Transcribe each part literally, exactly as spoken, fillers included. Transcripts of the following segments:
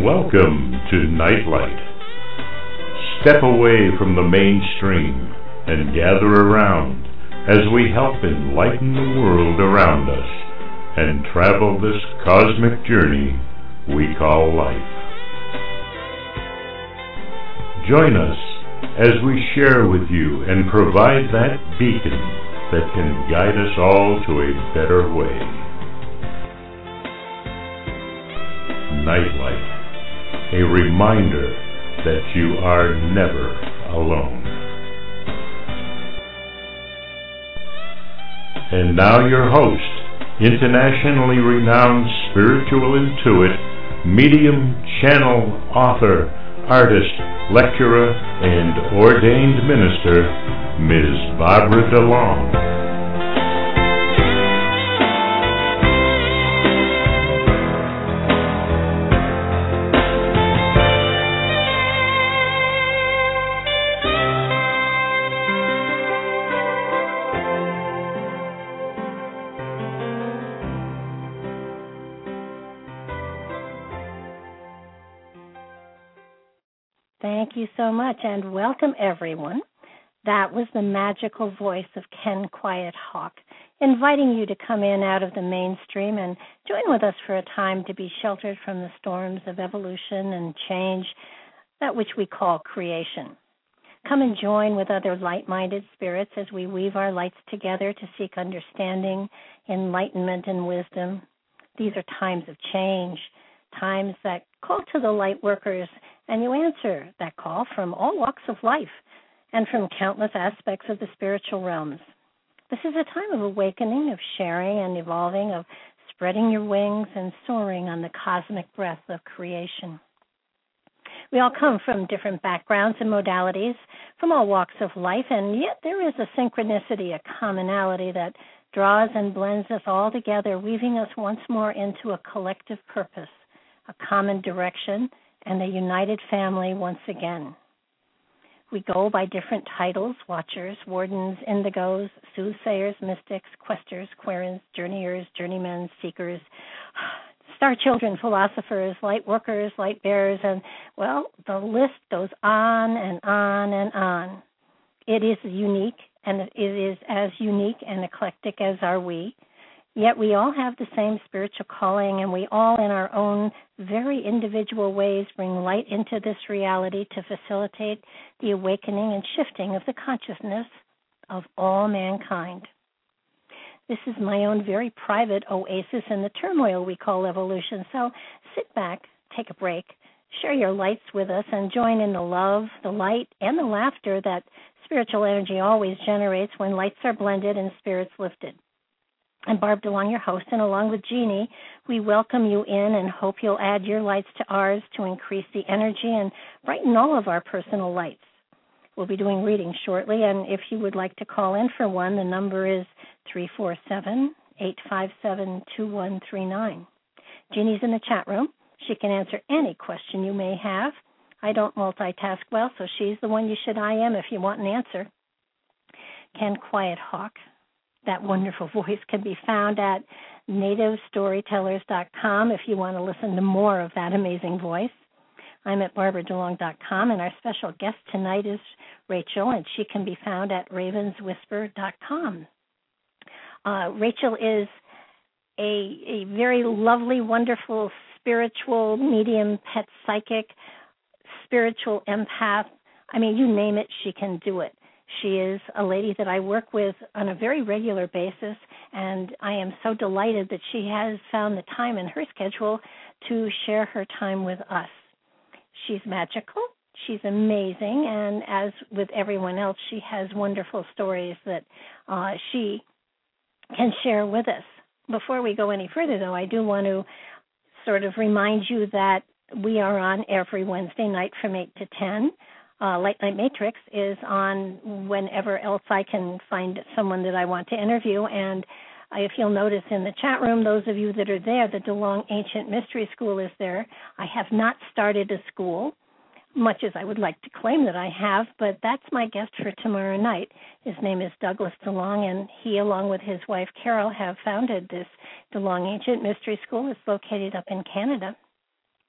Welcome to Nightlight. Step away from the mainstream and gather around as we help enlighten the world around us and travel this cosmic journey we call life. Join us as we share with you and provide that beacon that can guide us all to a better way. Nightlight, a reminder that you are never alone. And now your host, internationally renowned spiritual intuit, medium, channel, author, artist, lecturer, and ordained minister, Miz Barbara DeLong. Thank you so much, and welcome everyone. That was the magical voice of Ken Quiet Hawk, inviting you to come in out of the mainstream and join with us for a time to be sheltered from the storms of evolution and change, that which we call creation. Come and join with other light-minded spirits as we weave our lights together to seek understanding, enlightenment, and wisdom. These are times of change, times that call to the light workers, and you answer that call from all walks of life and from countless aspects of the spiritual realms. This is a time of awakening, of sharing and evolving, of spreading your wings and soaring on the cosmic breath of creation. We all come from different backgrounds and modalities, from all walks of life, and yet there is a synchronicity, a commonality that draws and blends us all together, weaving us once more into a collective purpose, a common direction, and a united family once again. We go by different titles: watchers, wardens, indigos, soothsayers, mystics, questers, querens, journeyers, journeymen, seekers, star children, philosophers, light workers, light bearers, and, well, the list goes on and on and on. It is unique, and it is as unique and eclectic as are we. Yet we all have the same spiritual calling, and we all, in our own very individual ways, bring light into this reality to facilitate the awakening and shifting of the consciousness of all mankind. This is my own very private oasis in the turmoil we call evolution, so sit back, take a break, share your lights with us, and join in the love, the light, and the laughter that spiritual energy always generates when lights are blended and spirits lifted. I'm Barb DeLong, your host, and along with Jeannie, we welcome you in and hope you'll add your lights to ours to increase the energy and brighten all of our personal lights. We'll be doing readings shortly, and if you would like to call in for one, the number is three four seven, eight five seven, two one three nine. Jeannie's in the chat room. She can answer any question you may have. I don't multitask well, so she's the one you should I am if you want an answer. Ken Quiet Hawk. That wonderful voice can be found at native storytellers dot com if you want to listen to more of that amazing voice. I'm at barbara delong dot com, and our special guest tonight is Rachel, and she can be found at ravens whisper dot com. Uh, Rachel is a, a very lovely, wonderful spiritual medium, pet psychic, spiritual empath. I mean, you name it, she can do it. She is a lady that I work with on a very regular basis, and I am so delighted that she has found the time in her schedule to share her time with us. She's magical, she's amazing, and as with everyone else, she has wonderful stories that uh, she can share with us. Before we go any further, though, I do want to sort of remind you that we are on every Wednesday night from eight to ten. Uh, Light Night Matrix is on whenever else I can find someone that I want to interview. And if you'll notice in the chat room, those of you that are there, the DeLong Ancient Mystery School is there. I have not started a school, much as I would like to claim that I have, but that's my guest for tomorrow night. His name is Douglas DeLong, and he, along with his wife Carol, have founded this DeLong Ancient Mystery School. It's located up in Canada.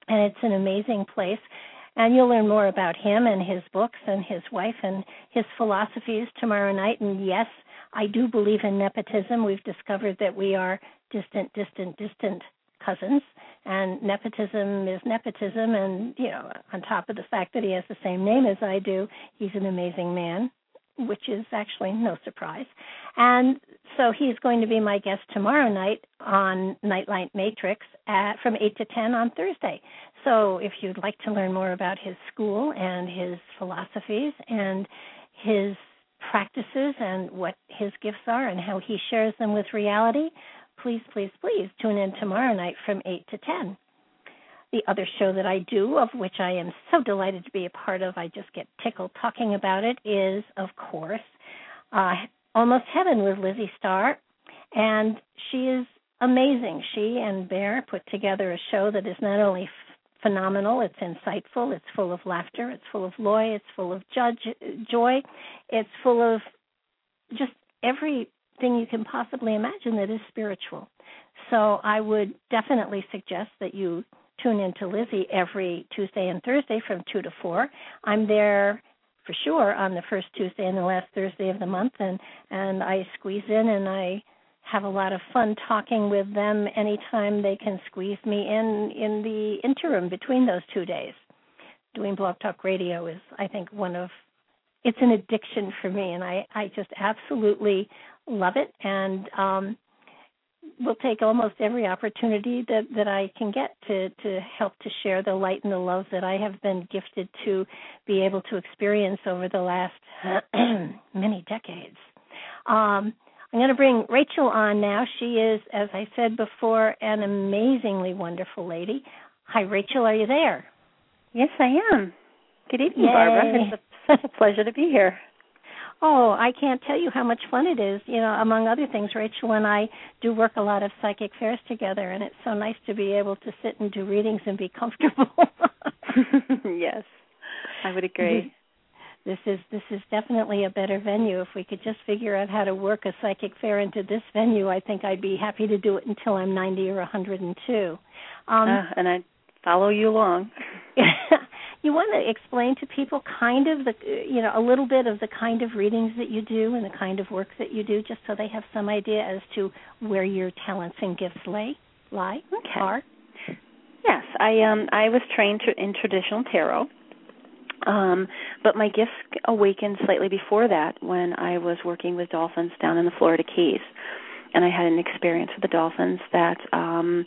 and it's an amazing place. And you'll learn more about him and his books and his wife and his philosophies tomorrow night. And yes, I do believe in nepotism. We've discovered that we are distant, distant, distant cousins, and nepotism is nepotism. And, you know, on top of the fact that he has the same name as I do, he's an amazing man, which is actually no surprise. And so he's going to be my guest tomorrow night on Nightlight Matrix at, from eight to ten on Thursday. So if you'd like to learn more about his school and his philosophies and his practices and what his gifts are and how he shares them with reality, please, please, please tune in tomorrow night from eight to ten. The other show that I do, of which I am so delighted to be a part of, I just get tickled talking about it, is, of course, uh, Almost Heaven with Lizzie Starr. And she is amazing. She and Bear put together a show that is not only f- phenomenal, it's insightful, it's full of laughter, it's full of joy, it's full of judge, joy, it's full of just everything you can possibly imagine that is spiritual. So I would definitely suggest that you tune in to Lizzie every Tuesday and Thursday from two to four. I'm there for sure on the first Tuesday and the last Thursday of the month, and, and I squeeze in and I have a lot of fun talking with them anytime they can squeeze me in in the interim between those two days. Doing Blog Talk Radio is, I think, one of, it's an addiction for me, and I, I just absolutely love it, and um, will take almost every opportunity that, that I can get to, to help to share the light and the love that I have been gifted to be able to experience over the last many decades. Um, I'm going to bring Rachel on now. She is, as I said before, an amazingly wonderful lady. Hi, Rachel, are you there? Yes, I am. Good evening, Yay. Barbara. It's a pleasure to be here. Oh, I can't tell you how much fun it is. You know, among other things, Rachel and I do work a lot of psychic fairs together, and it's so nice to be able to sit and do readings and be comfortable. Yes, I would agree. This is this is definitely a better venue. If we could just figure out how to work a psychic fair into this venue, I think I'd be happy to do it until I'm ninety or one hundred two. Um, uh, and I'd follow you along. You want to explain to people kind of the, you know, a little bit of the kind of readings that you do and the kind of work that you do, just so they have some idea as to where your talents and gifts lay, lie, okay. are? Yes, I um I was trained to, in traditional tarot, um, but my gifts awakened slightly before that when I was working with dolphins down in the Florida Keys, and I had an experience with the dolphins that um,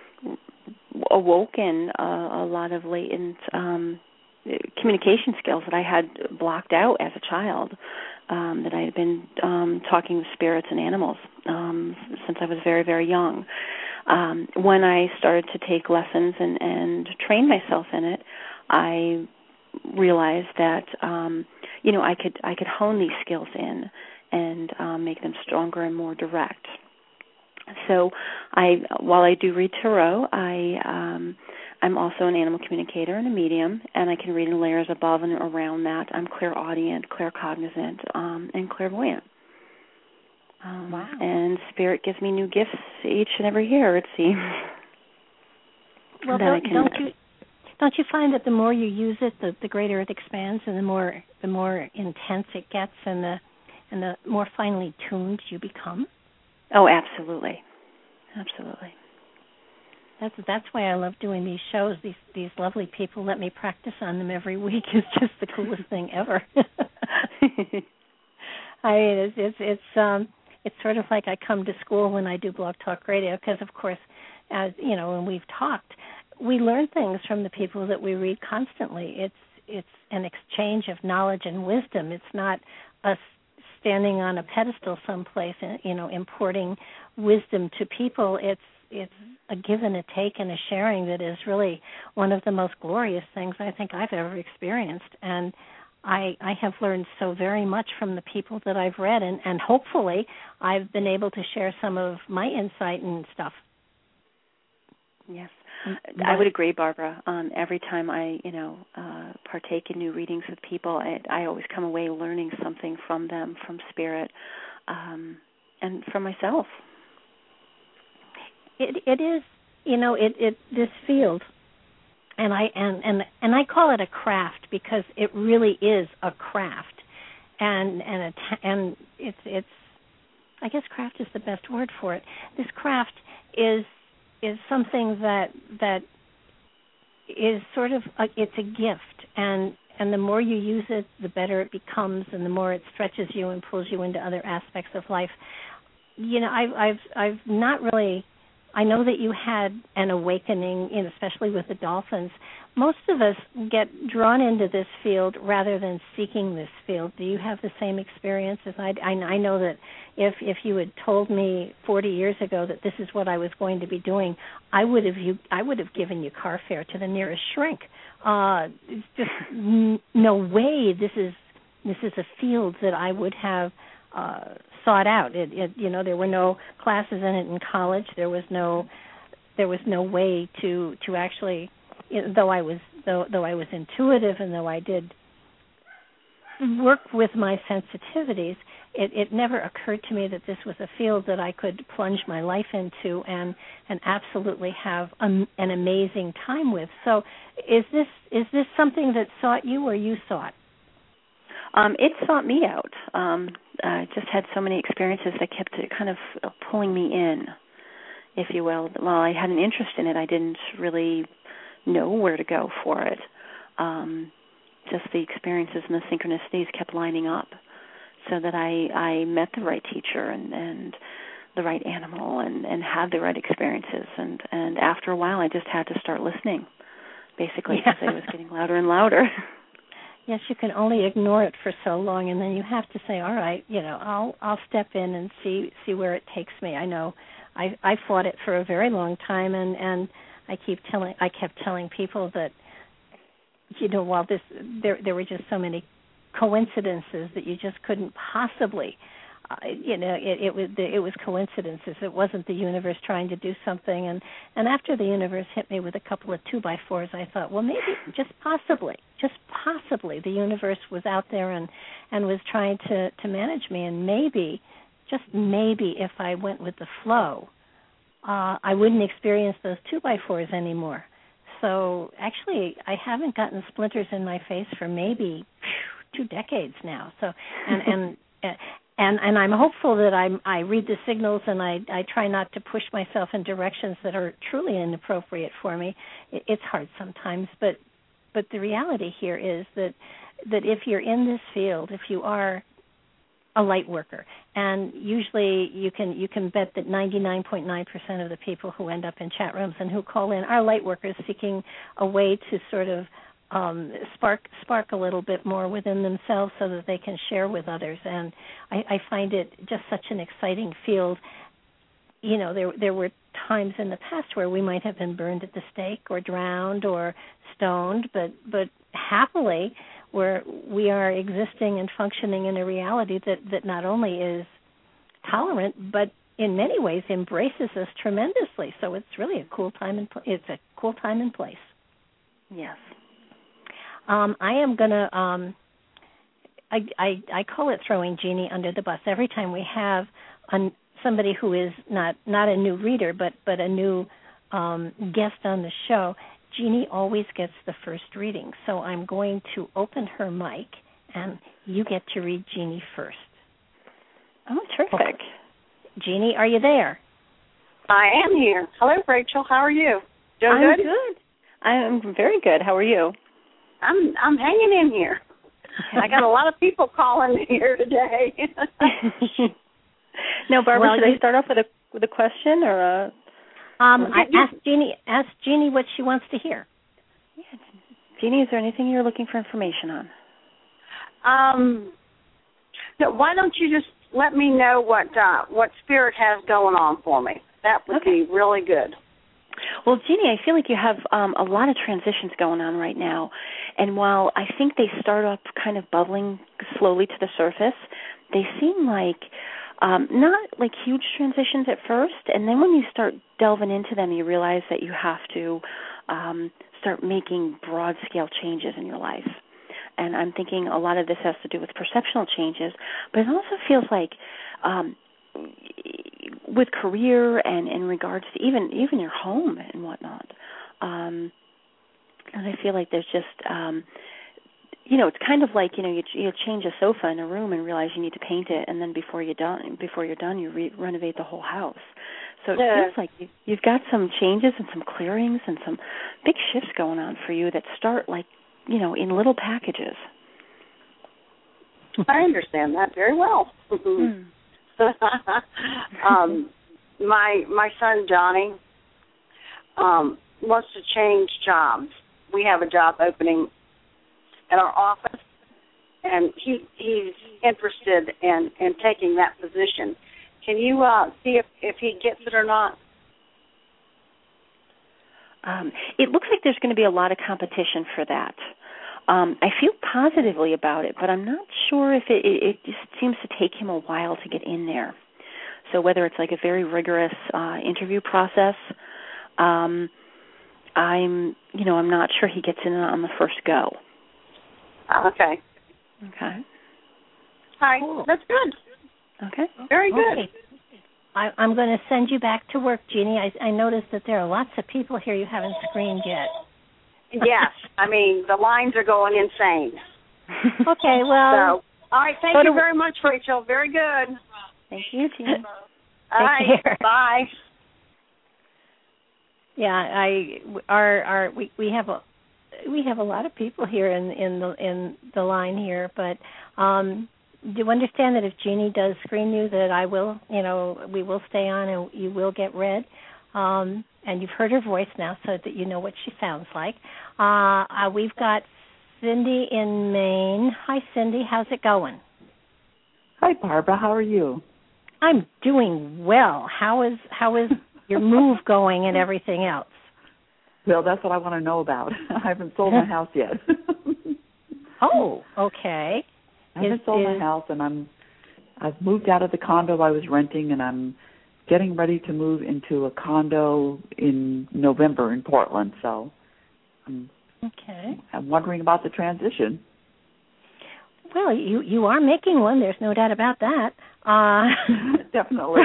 awoken a, a lot of latent um, communication skills that I had blocked out as a child, um, that I had been um, talking with spirits and animals um, since I was very, very young. Um, when I started to take lessons and, and train myself in it, I realized that um, you know I could I could hone these skills in and um, make them stronger and more direct. So, I while I do read tarot, I um, I'm also an animal communicator and a medium, and I can read in layers above and around that. I'm clairaudient, claircognizant, um, and clairvoyant. Um, wow! And Spirit gives me new gifts each and every year, it seems. Well, don't, can, don't you don't you find that the more you use it, the, the greater it expands, and the more the more intense it gets, and the and the more finely tuned you become? Oh, absolutely, absolutely. That's that's why I love doing these shows. These these lovely people let me practice on them every week. It's just the coolest thing ever. I mean, it's it's it's um it's sort of like I come to school when I do Blog Talk Radio, because of course, as you know, when we've talked, we learn things from the people that we read constantly. It's it's an exchange of knowledge and wisdom. It's not us standing on a pedestal someplace and, you know, importing wisdom to people. It's it's a give and a take and a sharing that is really one of the most glorious things I think I've ever experienced. And I I have learned so very much from the people that I've read, and, and hopefully I've been able to share some of my insight and stuff. Yes. I would agree, Barbara. Um, every time I, you know, uh, partake in new readings with people, I, I always come away learning something from them, from Spirit, um, and from myself. It, it is, you know, it, it this field and I and, and and I call it a craft because it really is a craft, and and a, and it's it's I guess craft is the best word for it. This craft is is something that that is sort of a, it's a gift, and and the more you use it, the better it becomes, and the more it stretches you and pulls you into other aspects of life. You know, I've I've I've not really. I know that you had an awakening, you know, especially with the dolphins. Most of us get drawn into this field rather than seeking this field. Do you have the same experience as I? I, I know that if if you had told me forty years ago that this is what I was going to be doing, I would have you I would have given you car fare to the nearest shrink. Uh, it's just n- no way. This is this is a field that I would have uh, sought out. It, it, you know, there were no classes in it in college. There was no, there was no way to to actually, you know, though I was though though I was intuitive and though I did work with my sensitivities, it, it never occurred to me that this was a field that I could plunge my life into and and absolutely have um, an amazing time with. So, is this is this something that sought you or you sought? Um, it sought me out. Um, I just had so many experiences that kept it kind of pulling me in, if you will. While I had an interest in it, I didn't really know where to go for it. Um, just the experiences and the synchronicities kept lining up so that I, I met the right teacher and, and the right animal and, and had the right experiences. And, and after a while, I just had to start listening, basically, because yeah. it was getting louder and louder. Yes, you can only ignore it for so long, and then you have to say, "All right, you know, I'll I'll step in and see see where it takes me." I know, I I fought it for a very long time, and, and I keep telling I kept telling people that, you know, while this there there were just so many coincidences that you just couldn't possibly, uh, you know, it, it was it was coincidences. It wasn't the universe trying to do something, and and after the universe hit me with a couple of two by fours, I thought, well, maybe just possibly. Just possibly the universe was out there and, and was trying to, to manage me, and maybe, just maybe, if I went with the flow, uh, I wouldn't experience those two by fours anymore. So actually, I haven't gotten splinters in my face for maybe phew, two decades now. So and and and and I'm hopeful that I'm I read the signals and I I try not to push myself in directions that are truly inappropriate for me. It, it's hard sometimes, but. But the reality here is that that if you're in this field, if you are a light worker, and usually you can you can bet that ninety-nine point nine percent of the people who end up in chat rooms and who call in are light workers seeking a way to sort of um, spark spark a little bit more within themselves so that they can share with others. And I, I find it just such an exciting field. You know, there there were times in the past where we might have been burned at the stake or drowned or stoned, but but happily where we are existing and functioning in a reality that, that not only is tolerant, but in many ways embraces us tremendously. So it's really a cool time and pl- it's a cool time and place. Yes. Um, I am gonna. Um, I, I I call it throwing Jeannie under the bus every time we have an somebody who is not, not a new reader, but, but a new um, guest on the show. Jeannie always gets the first reading, so I'm going to open her mic, and you get to read Jeannie first. Oh, terrific. Okay. Jeannie, are you there? I am here. Hello, Rachel. How are you? Doing I'm good? good. I'm very good. How are you? I'm I'm hanging in here. I got a lot of people calling here today. No, Barbara, well, should you, I start off with a with a question or a? Um, I asked Jeannie. Ask Jeannie what she wants to hear. Yeah, Jeannie, is there anything you're looking for information on? Um, no, why don't you just let me know what uh, what Spirit has going on for me? That would okay. be really good. Well, Jeannie, I feel like you have um, a lot of transitions going on right now, and while I think they start up kind of bubbling slowly to the surface, they seem like. Um, not like huge transitions at first, and then when you start delving into them, you realize that you have to um, start making broad-scale changes in your life. And I'm thinking a lot of this has to do with perceptual changes, but it also feels like um, with career and in regards to even even your home and whatnot. Um, And I feel like there's just, um, you know, it's kind of like, you know, you, you change a sofa in a room and realize you need to paint it, and then before you're done, before you're done, you re- renovate the whole house. So it yeah. feels like you, you've got some changes and some clearings and some big shifts going on for you that start like, you know, in little packages. I understand that very well. Hmm. um, my my son Johnny um, wants to change jobs. We have a job opening at our office, and he he's interested in, in taking that position. Can you uh, see if, if he gets it or not? Um, it looks like there's going to be a lot of competition for that. Um, I feel positively about it, but I'm not sure if it, it, it just seems to take him a while to get in there. So whether it's like a very rigorous uh, interview process, um, I'm, you know, I'm not sure he gets in on the first go. Okay. Okay. All right. Cool. That's good. Okay. Very good. Okay. I, I'm going to send you back to work, Jeannie. I, I noticed that there are lots of people here you haven't screened yet. Yes. I mean, the lines are going insane. Okay, well. So, all right. Thank you very much, Rachel. Very good. Thank you, Jeannie. All right. Care. Bye. Yeah, I our our we, we have a we have a lot of people here in in the in the line here, but um, do you understand that if Jeannie does screen you, that I will, you know, we will stay on and you will get read. Um, and you've heard her voice now, so that you know what she sounds like. Uh, uh, we've got Cindy in Maine. Hi, Cindy. How's it going? Hi, Barbara. How are you? I'm doing well. How is how is your move going and everything else? Well, that's what I want to know about. I haven't sold my house yet. Oh, okay. I haven't Is, sold is, my house, and I'm I've moved out of the condo I was renting, and I'm getting ready to move into a condo in November in Portland. So I'm, okay. I'm wondering about the transition. Well, you you are making one. There's no doubt about that. Uh, Definitely.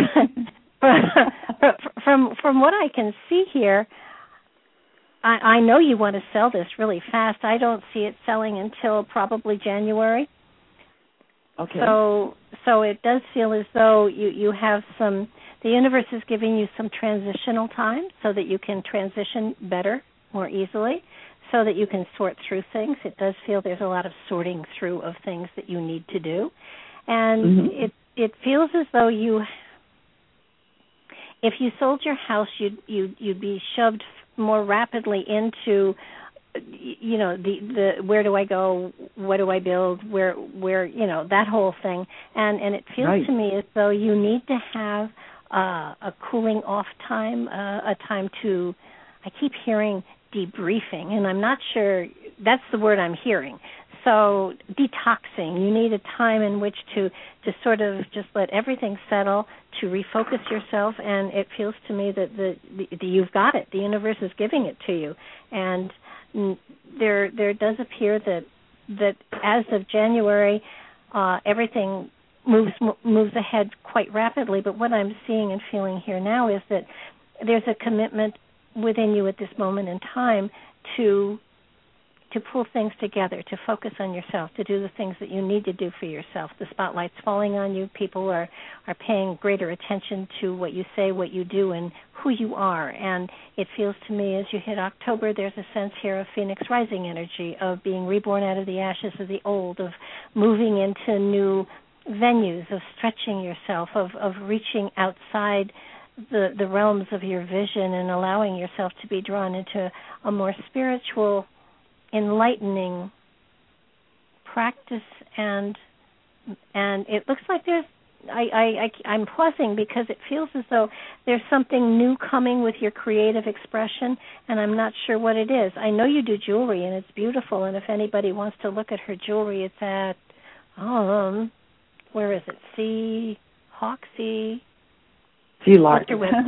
from from what I can see here, I, I know you want to sell this really fast. I don't see it selling until probably January. Okay. So so it does feel as though you, you have some, the universe is giving you some transitional time so that you can transition better, more easily, so that you can sort through things. It does feel there's a lot of sorting through of things that you need to do. And mm-hmm. it it feels as though you, if you sold your house, you'd, you'd, you'd be shoved more rapidly into, you know, the, the where do I go, what do I build, where, where you know, that whole thing. And, and it feels right. to me as though you need to have uh, a cooling off time, uh, a time to, I keep hearing debriefing, and I'm not sure, that's the word I'm hearing. So detoxing, you need a time in which to, to sort of just let everything settle, to refocus yourself, and it feels to me that the, the, the you've got it. The universe is giving it to you. And there there does appear that that as of January, uh, everything moves moves ahead quite rapidly. But what I'm seeing and feeling here now is that there's a commitment within you at this moment in time to to pull things together, to focus on yourself, to do the things that you need to do for yourself. The spotlight's falling on you. People are, are paying greater attention to what you say, what you do, and who you are. And it feels to me as you hit October, there's a sense here of Phoenix Rising energy, of being reborn out of the ashes of the old, of moving into new venues, of stretching yourself, of, of reaching outside the, the realms of your vision and allowing yourself to be drawn into a more spiritual, enlightening practice. And and it looks like there's, I, I, I, I'm pausing because it feels as though there's something new coming with your creative expression, and I'm not sure what it is. I know you do jewelry, and it's beautiful, and if anybody wants to look at her jewelry, it's at, um, where is it? C. Hawk, C. C. Lark.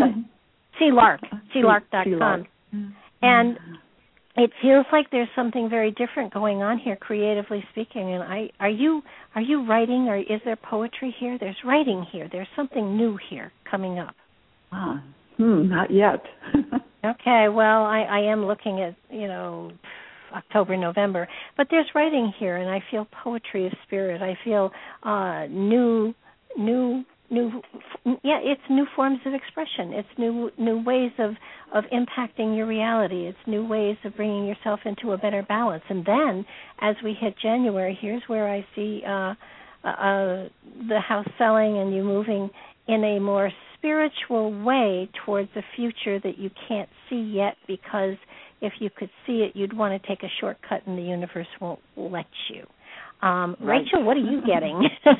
C. Lark. C. Lark dot com. And it feels like there's something very different going on here, creatively speaking. And I, are you are you writing, or is there poetry here? There's writing here. There's something new here coming up. Ah, hmm, not yet. Okay, well, I, I am looking at, you know, October, November. But there's writing here, and I feel poetry of spirit. I feel uh, new, new, new. Yeah, it's new forms of expression. It's new, new ways of of impacting your reality. It's new ways of bringing yourself into a better balance. And then, as we hit January, here's where I see uh, uh, the house selling and you moving in a more spiritual way towards a future that you can't see yet, because if you could see it, you'd want to take a shortcut and the universe won't let you. Um, right. Rachel, what are you getting?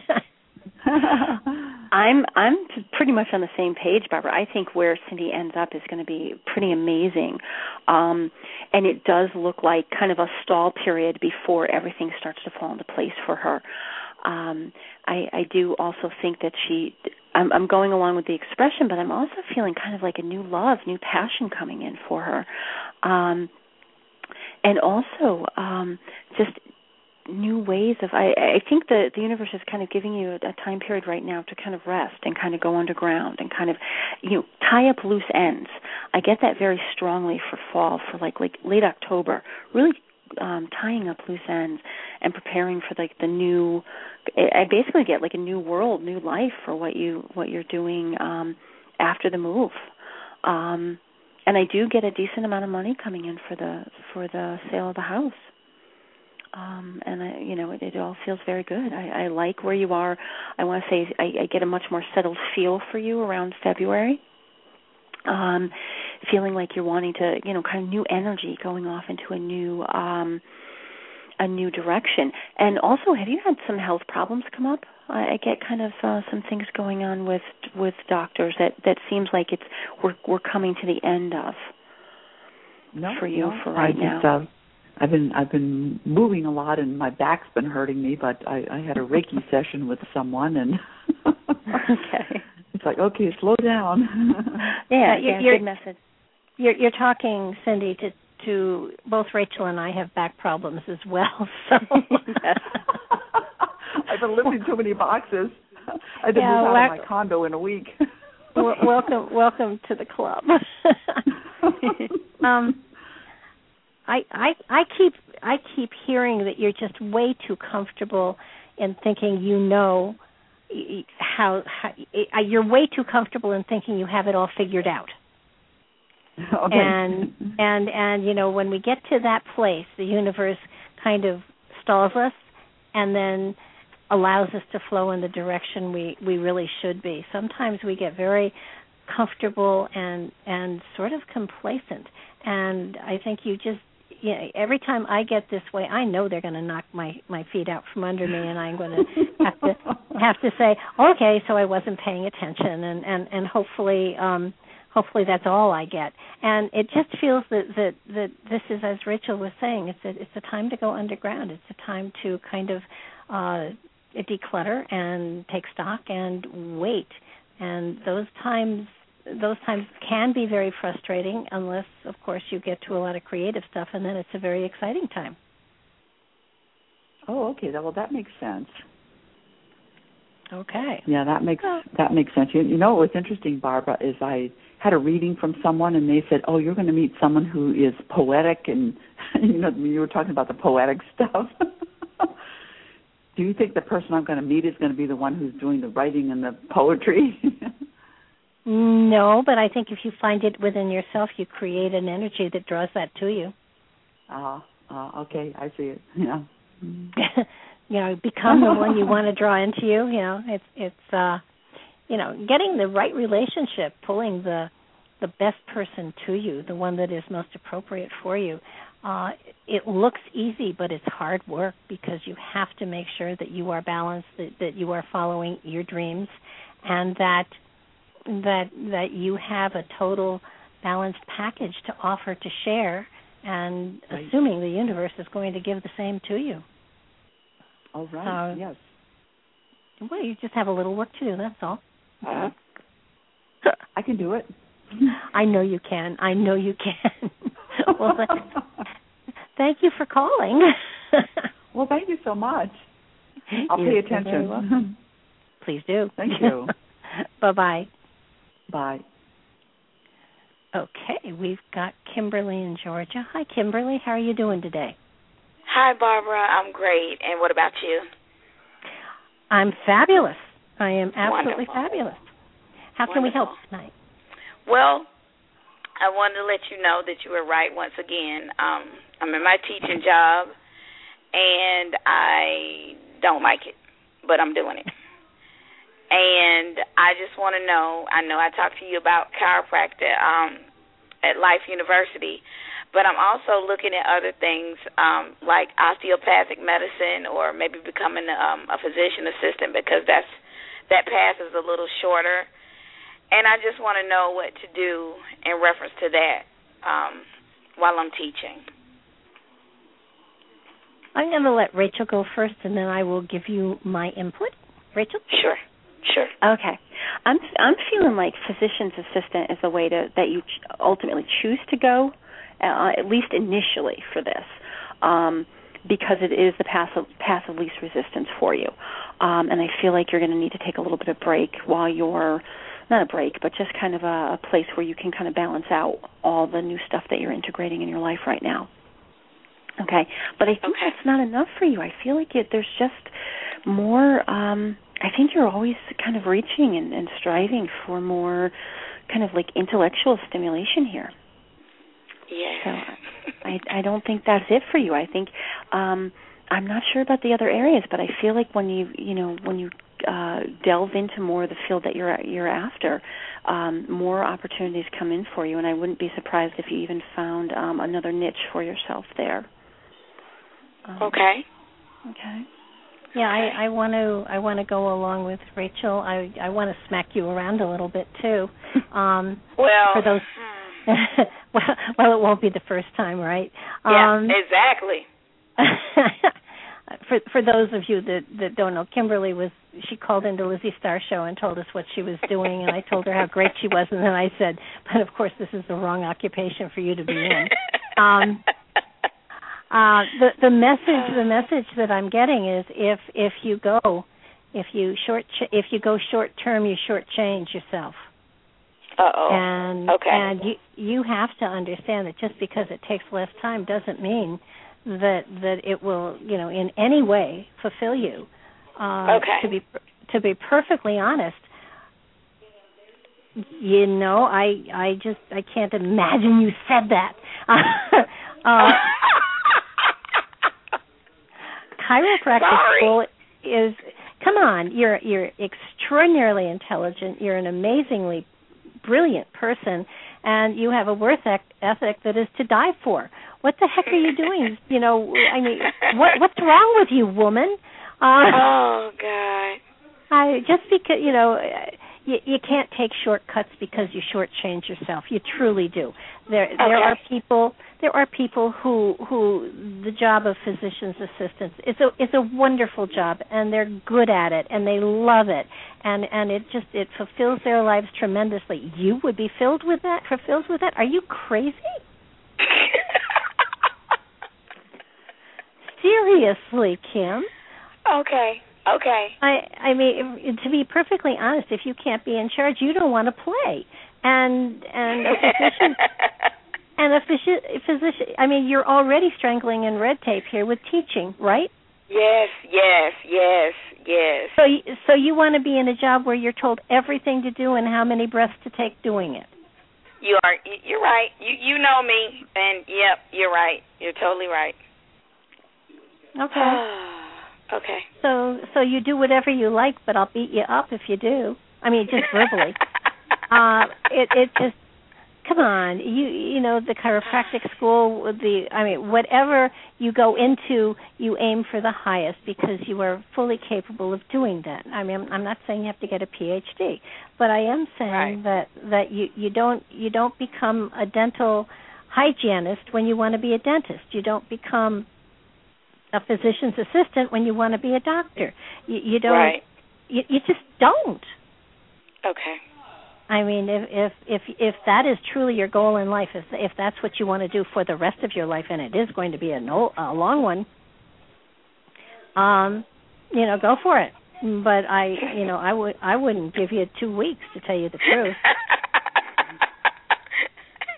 I'm I'm pretty much on the same page, Barbara. I think where Cindy ends up is going to be pretty amazing. Um, and it does look like kind of a stall period before everything starts to fall into place for her. Um, I, I do also think that she, I'm, I'm going along with the expression, but I'm also feeling kind of like a new love, new passion coming in for her. Um, and also um, just new ways of, I, I think the, the universe is kind of giving you a, a time period right now to kind of rest and kind of go underground and kind of, you know, tie up loose ends. I get that very strongly for fall, for like, like late October, really um, tying up loose ends and preparing for like the new, I basically get like a new world, new life for what you, what you're doing um, after the move. Um, and I do get a decent amount of money coming in for the, for the sale of the house. Um, and, I, you know, it, it all feels very good. I, I like where you are. I want to say I, I get a much more settled feel for you around February, um, feeling like you're wanting to, you know, kind of new energy going off into a new um, a new direction. And also, have you had some health problems come up? I, I get kind of uh, some things going on with with doctors that, that seems like it's we're, we're coming to the end of no, for you no, for right I now. Just, uh, I've been I've been moving a lot, and my back's been hurting me. But I, I had a Reiki session with someone, and okay, it's like, okay, slow down. yeah, you're, yeah, you're, good message. You're, you're talking, Cindy, to to both Rachel and I have back problems as well. So I've been lifting too many boxes. I didn't yeah, move out whack- of my condo in a week. w- welcome, welcome to the club. um. I, I I keep I keep hearing that you're just way too comfortable in thinking you know how, how you're way too comfortable in thinking you have it all figured out. Okay. And and and you know, when we get to that place, the universe kind of stalls us and then allows us to flow in the direction we, we really should be. Sometimes we get very comfortable and and sort of complacent. And I think you just Yeah, you know, every time I get this way, I know they're going to knock my, my feet out from under me, and I'm going to have to have to say, okay, so I wasn't paying attention, and, and, and hopefully um, hopefully that's all I get. And it just feels that, that, that this is, as Rachel was saying, it's a, it's a time to go underground. It's a time to kind of uh, declutter and take stock and wait. And those times Those times can be very frustrating unless, of course, you get to a lot of creative stuff, and then it's a very exciting time. Oh, okay. Well, that makes sense. Okay. Yeah, that makes well, that makes sense. You, you know, what was interesting, Barbara, is I had a reading from someone, and they said, "Oh, you're going to meet someone who is poetic," and you know, you were talking about the poetic stuff. Do you think the person I'm going to meet is going to be the one who's doing the writing and the poetry? No, but I think if you find it within yourself, you create an energy that draws that to you. Ah, uh, uh, okay, I see it. Yeah. You know, become the one you want to draw into you. You know, it's it's uh, you know, getting the right relationship, pulling the the best person to you, the one that is most appropriate for you. Uh, it looks easy, but it's hard work because you have to make sure that you are balanced, that, that you are following your dreams, and that. that that you have a total balanced package to offer to share, and right. Assuming the universe is going to give the same to you. All right, uh, yes. Well, you just have a little work to do, that's all. Uh, I can do it. I know you can. I know you can. Well, thank you for calling. Well, thank you so much. I'll You're pay attention. welcome. Please do. Thank you. Bye-bye. Bye. Okay, we've got Kimberly in Georgia. Hi, Kimberly. How are you doing today? Hi, Barbara. I'm great. And what about you? I'm fabulous. I am absolutely Wonderful. fabulous. How Wonderful. can we help tonight? Well, I wanted to let you know that you were right once again. Um, I'm in my teaching job, and I don't like it, but I'm doing it. And I just want to know, I know I talked to you about chiropractor um, at Life University, but I'm also looking at other things um, like osteopathic medicine or maybe becoming um, a physician assistant, because that's that path is a little shorter. And I just want to know what to do in reference to that um, while I'm teaching. I'm going to let Rachel go first, and then I will give you my input. Rachel? Sure, sure. Okay. I'm I'm feeling like physician's assistant is the way to that you ch- ultimately choose to go, uh, at least initially for this, um, because it is the path of, path of least resistance for you. Um, and I feel like you're going to need to take a little bit of break while you're not a break, but just kind of a, a place where you can kind of balance out all the new stuff that you're integrating in your life right now. Okay, but I think okay. that's not enough for you. I feel like it, there's just more, um, I think you're always kind of reaching and, and striving for more kind of like intellectual stimulation here. Yes. So I, I don't think that's it for you. I think, um, I'm not sure about the other areas, but I feel like when you, you know, when you Uh, delve into more of the field that you're you're after, um, more opportunities come in for you, and I wouldn't be surprised if you even found um, another niche for yourself there. Um, okay. Okay. Yeah, I, I want to I want to go along with Rachel. I I want to smack you around a little bit too. Um, well, for those, well, well, it won't be the first time, right? Yeah, um, exactly. For for those of you that, that don't know, Kimberly was she called into Lizzie Starr show and told us what she was doing, and I told her how great she was, and then I said, but of course this is the wrong occupation for you to be in. Um, uh, the the message the message that I'm getting is if if you go if you short if you go short term, you shortchange yourself. Uh-oh. And okay. and you you have to understand that just because it takes less time doesn't mean that that it will, you know, in any way fulfill you. Uh, okay. To be to be perfectly honest, you know, I I just I can't imagine you said that. uh, chiropractic Sorry. school is come on. You're you're extraordinarily intelligent. You're an amazingly brilliant person, and you have a work ethic that is to die for. What the heck are you doing? You know, I mean, what what's wrong with you, woman? Uh, oh God! I just because you know, you, you can't take shortcuts because you shortchange yourself. You truly do. There okay. there are people there are people who who the job of physician's assistants is a is a wonderful job, and they're good at it and they love it, and and it just it fulfills their lives tremendously. You would be filled with that fulfilled with that? Are you crazy? Seriously, Kim. Okay. Okay. I I mean, to be perfectly honest, if you can't be in charge, you don't want to play. And and a physician and a physician, physician. I mean, you're already strangling in red tape here with teaching, right? Yes. Yes. Yes. Yes. So you, so you want to be in a job where you're told everything to do and how many breaths to take doing it. You are. You're right. You you know me, and yep, you're right. You're totally right. Okay. Okay. So so you do whatever you like, but I'll beat you up if you do. I mean, just verbally. uh, it it just come on. You you know the chiropractic school. The I mean, whatever you go into, you aim for the highest because you are fully capable of doing that. I mean, I'm not saying you have to get a P H D, but I am saying right. that that you you don't you don't become a dental hygienist when you want to be a dentist. You don't become a physician's assistant when you want to be a doctor. You, you don't. Right. You, you just don't. Okay. I mean, if if if if that is truly your goal in life, if if that's what you want to do for the rest of your life, and it is going to be a no a long one, um, you know, go for it. But I, you know, I would I wouldn't give you two weeks to tell you the truth.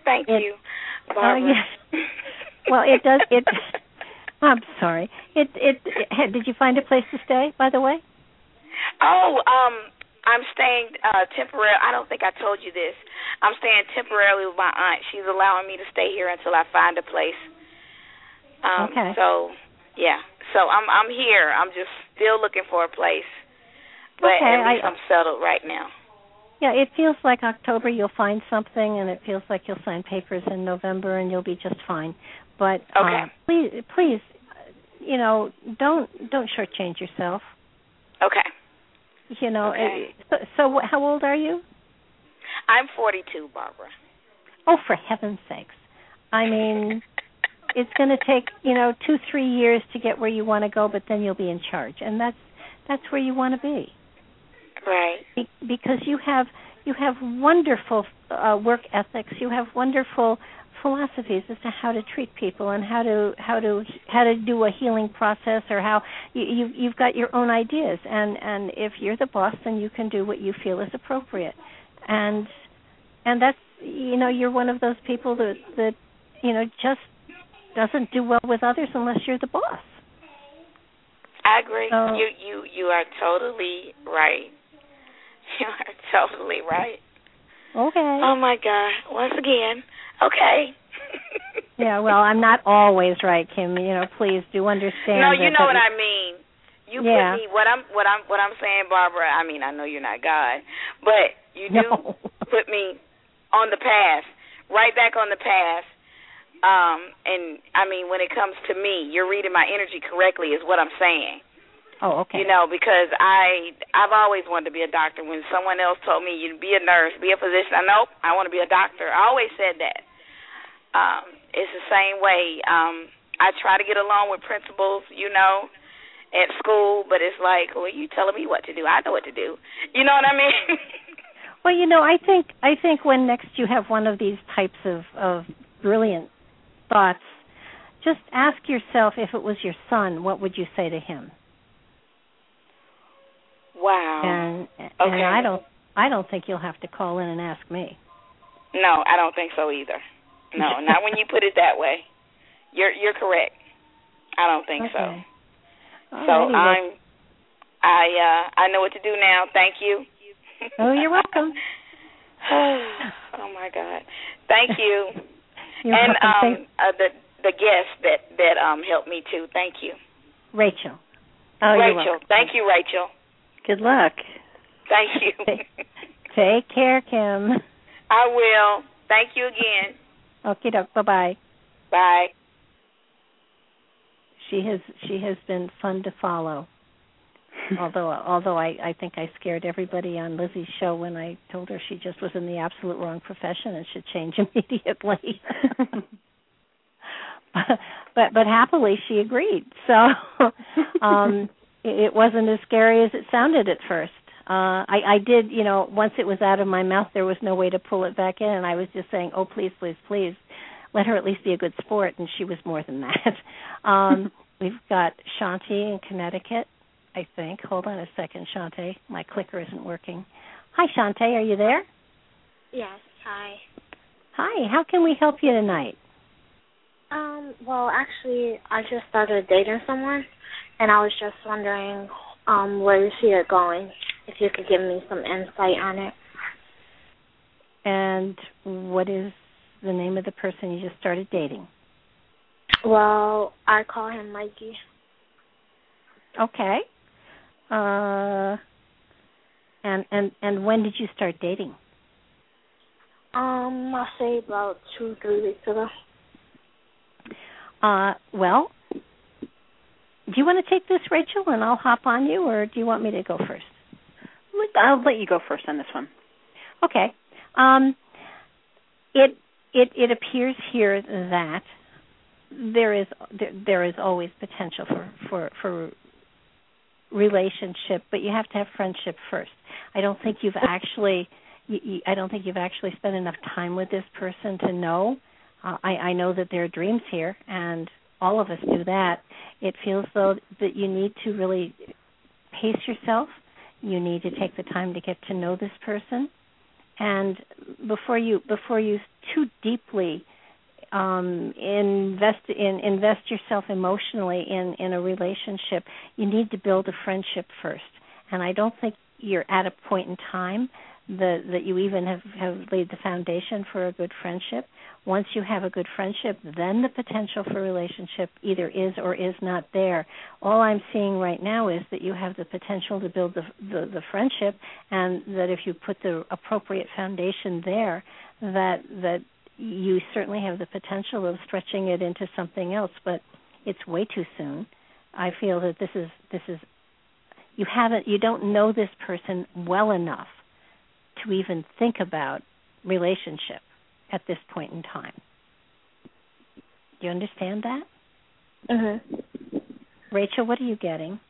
Thank it, you, Barbara. Uh, yes. Well, it does. It. I'm sorry. It, it. It. Did you find a place to stay, by the way? Oh, um, I'm staying uh, temporary. I don't think I told you this. I'm staying temporarily with my aunt. She's allowing me to stay here until I find a place. Um, okay. So, yeah. So I'm I'm here. I'm just still looking for a place, but okay, at least I, I'm settled right now. Yeah, it feels like October you'll find something, and it feels like you'll sign papers in November, and you'll be just fine. But okay. uh, please, please, you know, don't don't shortchange yourself. Okay. You know, okay. so, so how old are you? I'm forty-two, Barbara. Oh, for heaven's sakes! I mean, it's going to take you know two, three years to get where you want to go, but then you'll be in charge, and that's that's where you want to be. Right. Be- because you have you have wonderful uh, work ethics. You have wonderful philosophies as to how to treat people and how to how to how to do a healing process, or how you, you you've got your own ideas. And and if you're the boss, then you can do what you feel is appropriate. And and that's you know you're one of those people that that you know just doesn't do well with others unless you're the boss. I agree. So, you you you are totally right. You are totally right. Okay. Oh my God! Once again, okay. Yeah, well, I'm not always right, Kim. You know, please do understand. No, you that, know that what I mean. You yeah. put me what I'm what I'm what I'm saying, Barbara. I mean, I know you're not God, but you do no. put me on the path, right back on the path. Um, and I mean, when it comes to me, you're reading my energy correctly, is what I'm saying. Oh, okay. You know, because I, I've always wanted to be a doctor. When someone else told me you'd be a nurse, be a physician, I nope, I want to be a doctor. I always said that. Um, it's the same way. Um, I try to get along with principals, you know, at school, but it's like, well, you telling me what to do. I know what to do. You know what I mean? Well, you know, I think I think when next you have one of these types of, of brilliant thoughts, just ask yourself, if it was your son, what would you say to him? Wow. And and okay. I don't I don't think you'll have to call in and ask me. No, I don't think so either. No, not when you put it that way. You're you're correct. I don't think okay. so. Alrighty, so I'm I uh I know what to do now. Thank you. Oh, you're welcome. Oh my God. Thank you. You're and welcome. um uh, the the guest that that um helped me too. Thank you. Rachel. Oh, Rachel. You're welcome. Thank you, Rachel. Good luck. Thank you. Take, take care, Kim. I will. Thank you again. Okay, doke. Bye bye. Bye. She has she has been fun to follow. although although I, I think I scared everybody on Lizzie's show when I told her she just was in the absolute wrong profession and should change immediately. but, but but happily she agreed. So um, it wasn't as scary as it sounded at first. Uh, I, I did, you know, once it was out of my mouth, there was no way to pull it back in, and I was just saying, oh, please, please, please, let her at least be a good sport, and she was more than that. Um, we've got Shanti in Connecticut, I think. Hold on a second, Shanti. My clicker isn't working. Hi, Shanti, are you there? Yes, hi. Hi, how can we help you tonight? Um, well, actually, I just started dating someone, and I was just wondering um, where you see it going, if you could give me some insight on it. And what is the name of the person you just started dating? Well, I call him Mikey. Okay. Uh, and, and, and when did you start dating? Um, I'll say about two, three weeks ago. Uh, well, do you want to take this, Rachel, and I'll hop on you, or do you want me to go first? I'll let you go first on this one. Okay. Um, it it it appears here that there is there, there is always potential for, for for relationship, but you have to have friendship first. I don't think you've actually you, you, I don't think you've actually spent enough time with this person to know. Uh, I, I know that there are dreams here, and all of us do that. It feels though that you need to really pace yourself. You need to take the time to get to know this person, and before you before you too deeply um, invest in invest yourself emotionally in, in a relationship, you need to build a friendship first. And I don't think you're at a point in time that that you even have, have laid the foundation for a good friendship. Once you have a good friendship, then the potential for relationship either is or is not there. All I'm seeing right now is that you have the potential to build the, the, the friendship, and that if you put the appropriate foundation there, that that you certainly have the potential of stretching it into something else. But it's way too soon. I feel that this is this is you haven't you don't know this person well enough to even think about relationship at this point in time. Do you understand that? Mm-hmm. Rachel, what are you getting?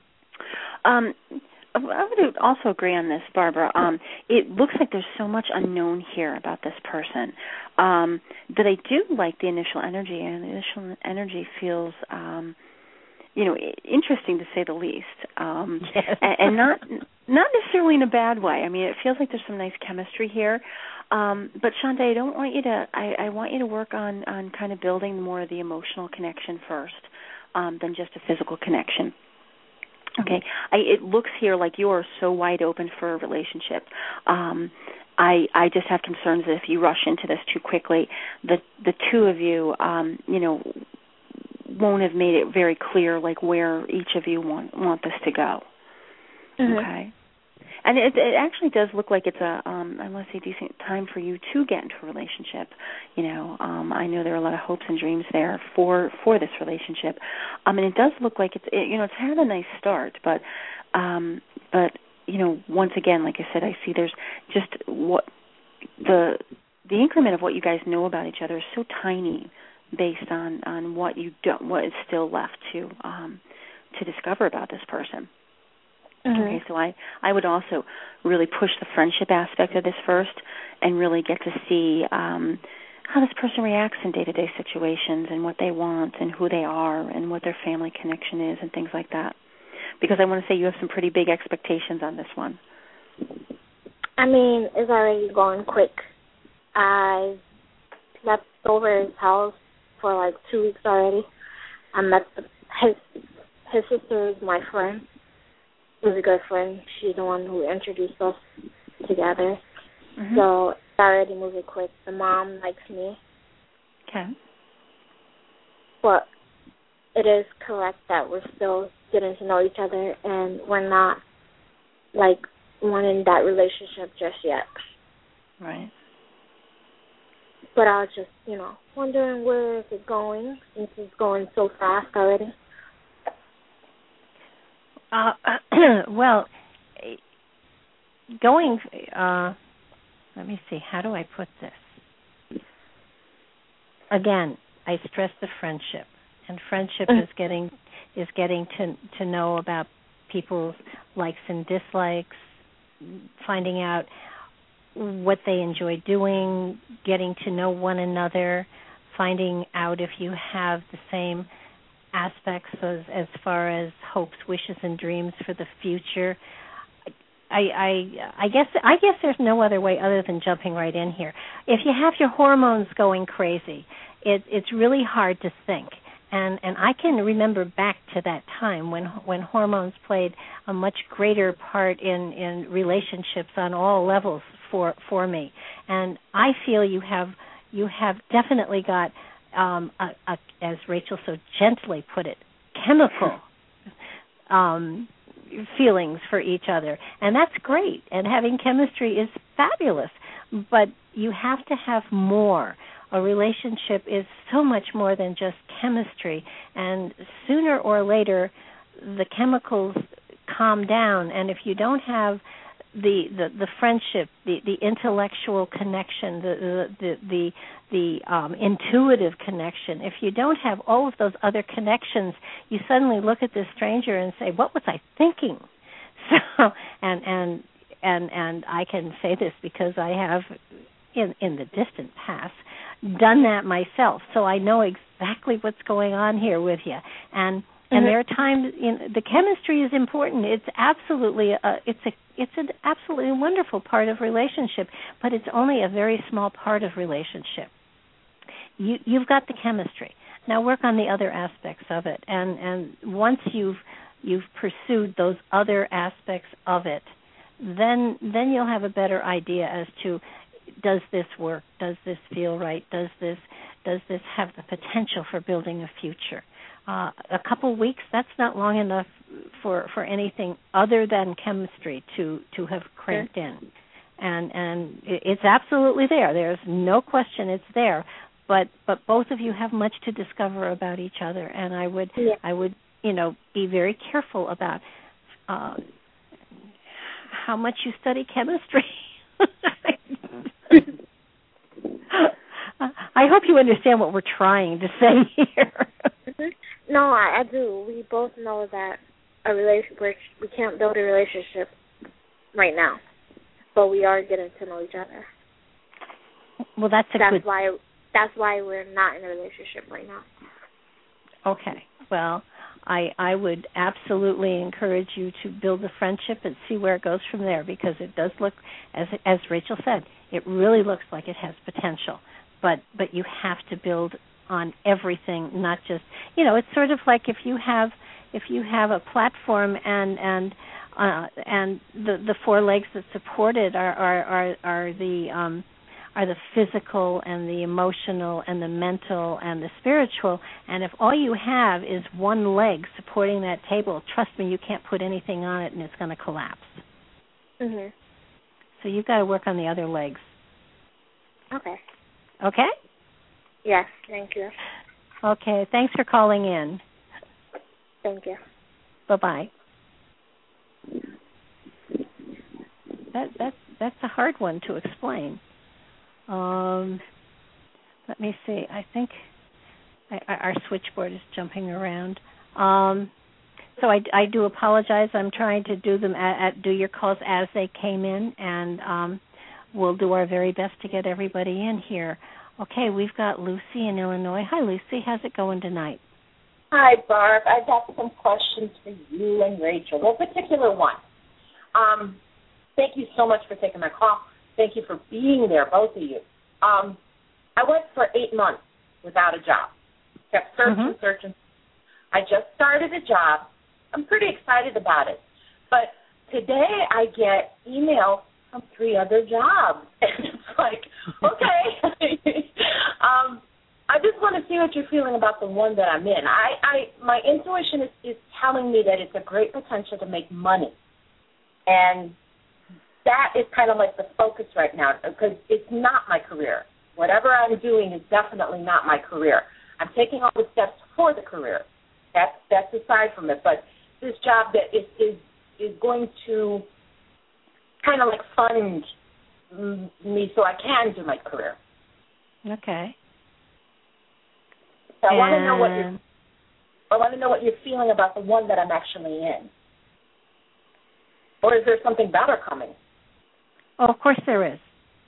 Um, I would also agree on this, Barbara. Um, it looks like there's so much unknown here about this person. Um, that I do like the initial energy, and the initial energy feels, um, you know, interesting to say the least, um, yes. and, and not not necessarily in a bad way. I mean, it feels like there's some nice chemistry here. Um, but Shante, I don't want you to. I, I want you to work on, on kind of building more of the emotional connection first, um, than just a physical connection. Okay, I, it looks here like you are so wide open for a relationship. Um, I I just have concerns that if you rush into this too quickly, the the two of you, um, you know, won't have made it very clear like where each of you want want this to go. Mm-hmm. Okay. And it, it actually does look like it's a, um, I want to say, decent time for you to get into a relationship. You know, um, I know there are a lot of hopes and dreams there for, for this relationship. Um, and it does look like it's, it, you know, it's had a nice start, but, um, but you know, once again, like I said, I see there's just what the the increment of what you guys know about each other is so tiny based on, on what you don't, what is still left to um, to discover about this person. Mm-hmm. Okay, so I, I would also really push the friendship aspect of this first and really get to see um, how this person reacts in day-to-day situations and what they want and who they are and what their family connection is and things like that. Because I want to say you have some pretty big expectations on this one. I mean, it's already going quick. I slept over his house for like two weeks already. I met the, his, his sister is my friend. Was a good friend. She's the one who introduced us together. Mm-hmm. So it's already moving quick. The mom likes me. Okay. But it is correct that we're still getting to know each other, and we're not, like, wanting that relationship just yet. Right. But I was just, you know, wondering where is it going, since it's going so fast already. Uh, well, going, uh, let me see, how do I put this? Again, I stress the friendship, and friendship is getting is getting to to know about people's likes and dislikes, finding out what they enjoy doing, getting to know one another, finding out if you have the same aspects as, as far as hopes, wishes, and dreams for the future. I, I I guess I guess there's no other way other than jumping right in here. If you have your hormones going crazy, it, it's really hard to think. And and I can remember back to that time when when hormones played a much greater part in, in relationships on all levels for for me. And I feel you have you have definitely got Um, a, a, as Rachel so gently put it, chemical um, feelings for each other. And that's great. And having chemistry is fabulous. But you have to have more. A relationship is so much more than just chemistry. And sooner or later, the chemicals calm down. And if you don't have the the, the friendship, the, the intellectual connection, the the the, the the um, intuitive connection. If you don't have all of those other connections, you suddenly look at this stranger and say, "What was I thinking?" So, and and and and I can say this because I have, in in the distant past, done that myself. So I know exactly what's going on here with you. And and mm-hmm. there are times, you know, the chemistry is important. It's absolutely a, it's a it's an absolutely wonderful part of relationship, but it's only a very small part of relationship. You, you've got the chemistry. Now work on the other aspects of it, and, and once you've you've pursued those other aspects of it, then then you'll have a better idea as to, does this work? Does this feel right? Does this does this have the potential for building a future? Uh, a couple weeks, that's not long enough for, for anything other than chemistry to, to have cranked in. And and it's absolutely there. There's no question it's there. But but both of you have much to discover about each other, and I would yeah. I would you know be very careful about uh, how much you study chemistry. I hope you understand what we're trying to say here. No, I, I do. We both know that a relationship, we can't build a relationship right now, but we are getting to know each other. Well, that's a that's good. why that's why we're not in a relationship right now. Okay. Well, I I would absolutely encourage you to build a friendship and see where it goes from there, because it does look, as as Rachel said, it really looks like it has potential. But but you have to build on everything, not just, you know, it's sort of like if you have if you have a platform and and uh, and the the four legs that support it are are are, are the um, are the physical and the emotional and the mental and the spiritual, and if all you have is one leg supporting that table, trust me, you can't put anything on it and it's going to collapse. Mhm. So you've got to work on the other legs. Okay. Okay? Yes, thank you. Okay, thanks for calling in. Thank you. Bye-bye. That that that's a hard one to explain. Um, let me see. I think I, our switchboard is jumping around. Um, so I, I do apologize. I'm trying to do them at, at do your calls as they came in, and um, we'll do our very best to get everybody in here. Okay, we've got Lucy in Illinois. Hi, Lucy. How's it going tonight? Hi, Barb. I've got some questions for you and Rachel. No particular one. Um, thank you so much for taking my call. Thank you for being there, both of you. Um, I went for eight months without a job. Kept searching, mm-hmm. searching. I just started a job. I'm pretty excited about it. But today I get emails from three other jobs. And it's like, okay. um, I just want to see what you're feeling about the one that I'm in. I, I my intuition is, is telling me that it's a great potential to make money. And that is kind of like the focus right now, because it's not my career. Whatever I'm doing is definitely not my career. I'm taking all the steps for the career. That's that's aside from it. But this job that is is, is going to kind of like fund me so I can do my career. Okay. So I and... want to know what you're. I want to know what you're feeling about the one that I'm actually in. Or is there something better coming? Oh, of course there is.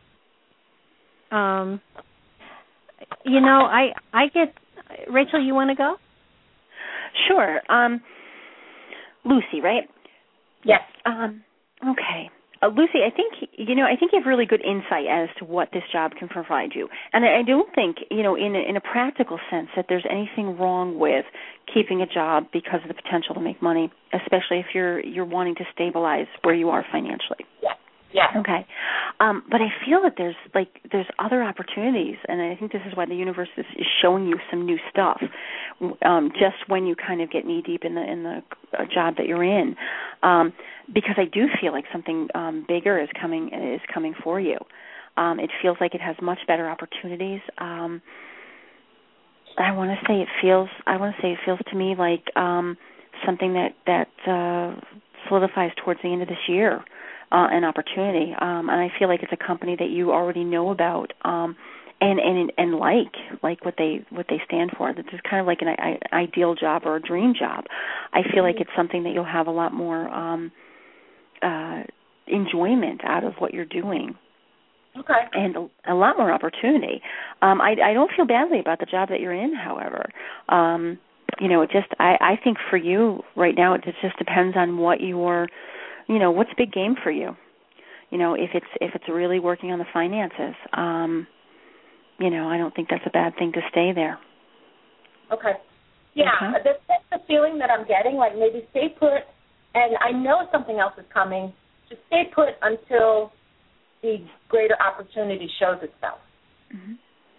Um, you know, I I get Rachel. You want to go? Sure. Um, Lucy, right? Yes. Um, okay. Uh, Lucy, I think, you know, I think you have really good insight as to what this job can provide you. And I, I don't think, you know, in a, in a practical sense that there's anything wrong with keeping a job because of the potential to make money, especially if you're you're wanting to stabilize where you are financially. Yeah. Yeah. Okay. Um, but I feel that there's like there's other opportunities, and I think this is why the universe is, is showing you some new stuff. Um, just when you kind of get knee deep in the in the job that you're in, um, because I do feel like something um, bigger is coming is coming for you. Um, it feels like it has much better opportunities. Um, I want to say it feels. I want to say it feels to me like um, something that that uh, solidifies towards the end of this year. Uh, an opportunity, um, and I feel like it's a company that you already know about, um, and and and like like what they what they stand for. This is kind of like an I, ideal job or a dream job. I feel like it's something that you'll have a lot more um, uh, enjoyment out of what you're doing. Okay. And a, a lot more opportunity. Um, I, I don't feel badly about the job that you're in, however. Um, you know, it just I, I think for you right now it just depends on what your you know, what's big game for you? You know, if it's if it's really working on the finances, um, you know, I don't think that's a bad thing to stay there. Okay. Yeah, okay. That's, that's the feeling that I'm getting, like maybe stay put, and I know something else is coming. Just stay put until the greater opportunity shows itself. Mm-hmm.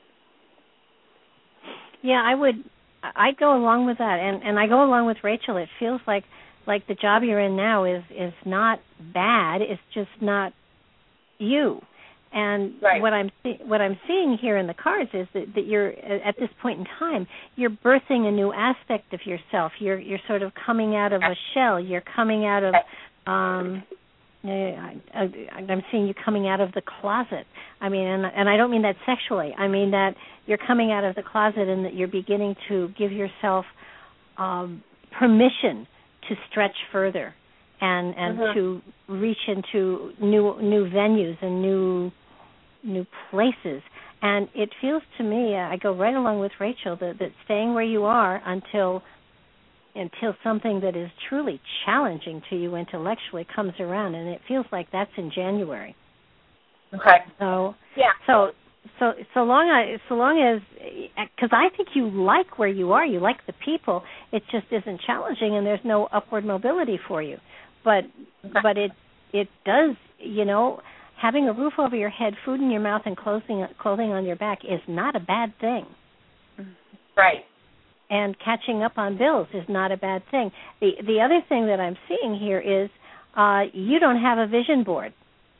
Yeah, I would. I'd go along with that, and and I go along with Rachel. It feels like like the job you're in now is is not bad. It's just not you. And right. what I'm see- what I'm seeing here in the cards is that, that you're at this point in time you're birthing a new aspect of yourself. You're you're sort of coming out of a shell. You're coming out of um, I, I, I'm seeing you coming out of the closet. I mean, and and I don't mean that sexually. I mean that you're coming out of the closet and that you're beginning to give yourself um, permission to stretch further and and mm-hmm. to reach into new new venues and new new places. And it feels to me, uh, I go right along with Rachel, that, that staying where you are until until something that is truly challenging to you intellectually comes around, and it feels like that's in January. Okay. So yeah. So so so long as so long as because I think you like where you are, you like the people. It just isn't challenging, and there's no upward mobility for you. But okay. but it it does, you know, having a roof over your head, food in your mouth, and clothing clothing on your back is not a bad thing. Right. And catching up on bills is not a bad thing. The the other thing that I'm seeing here is uh, you don't have a vision board.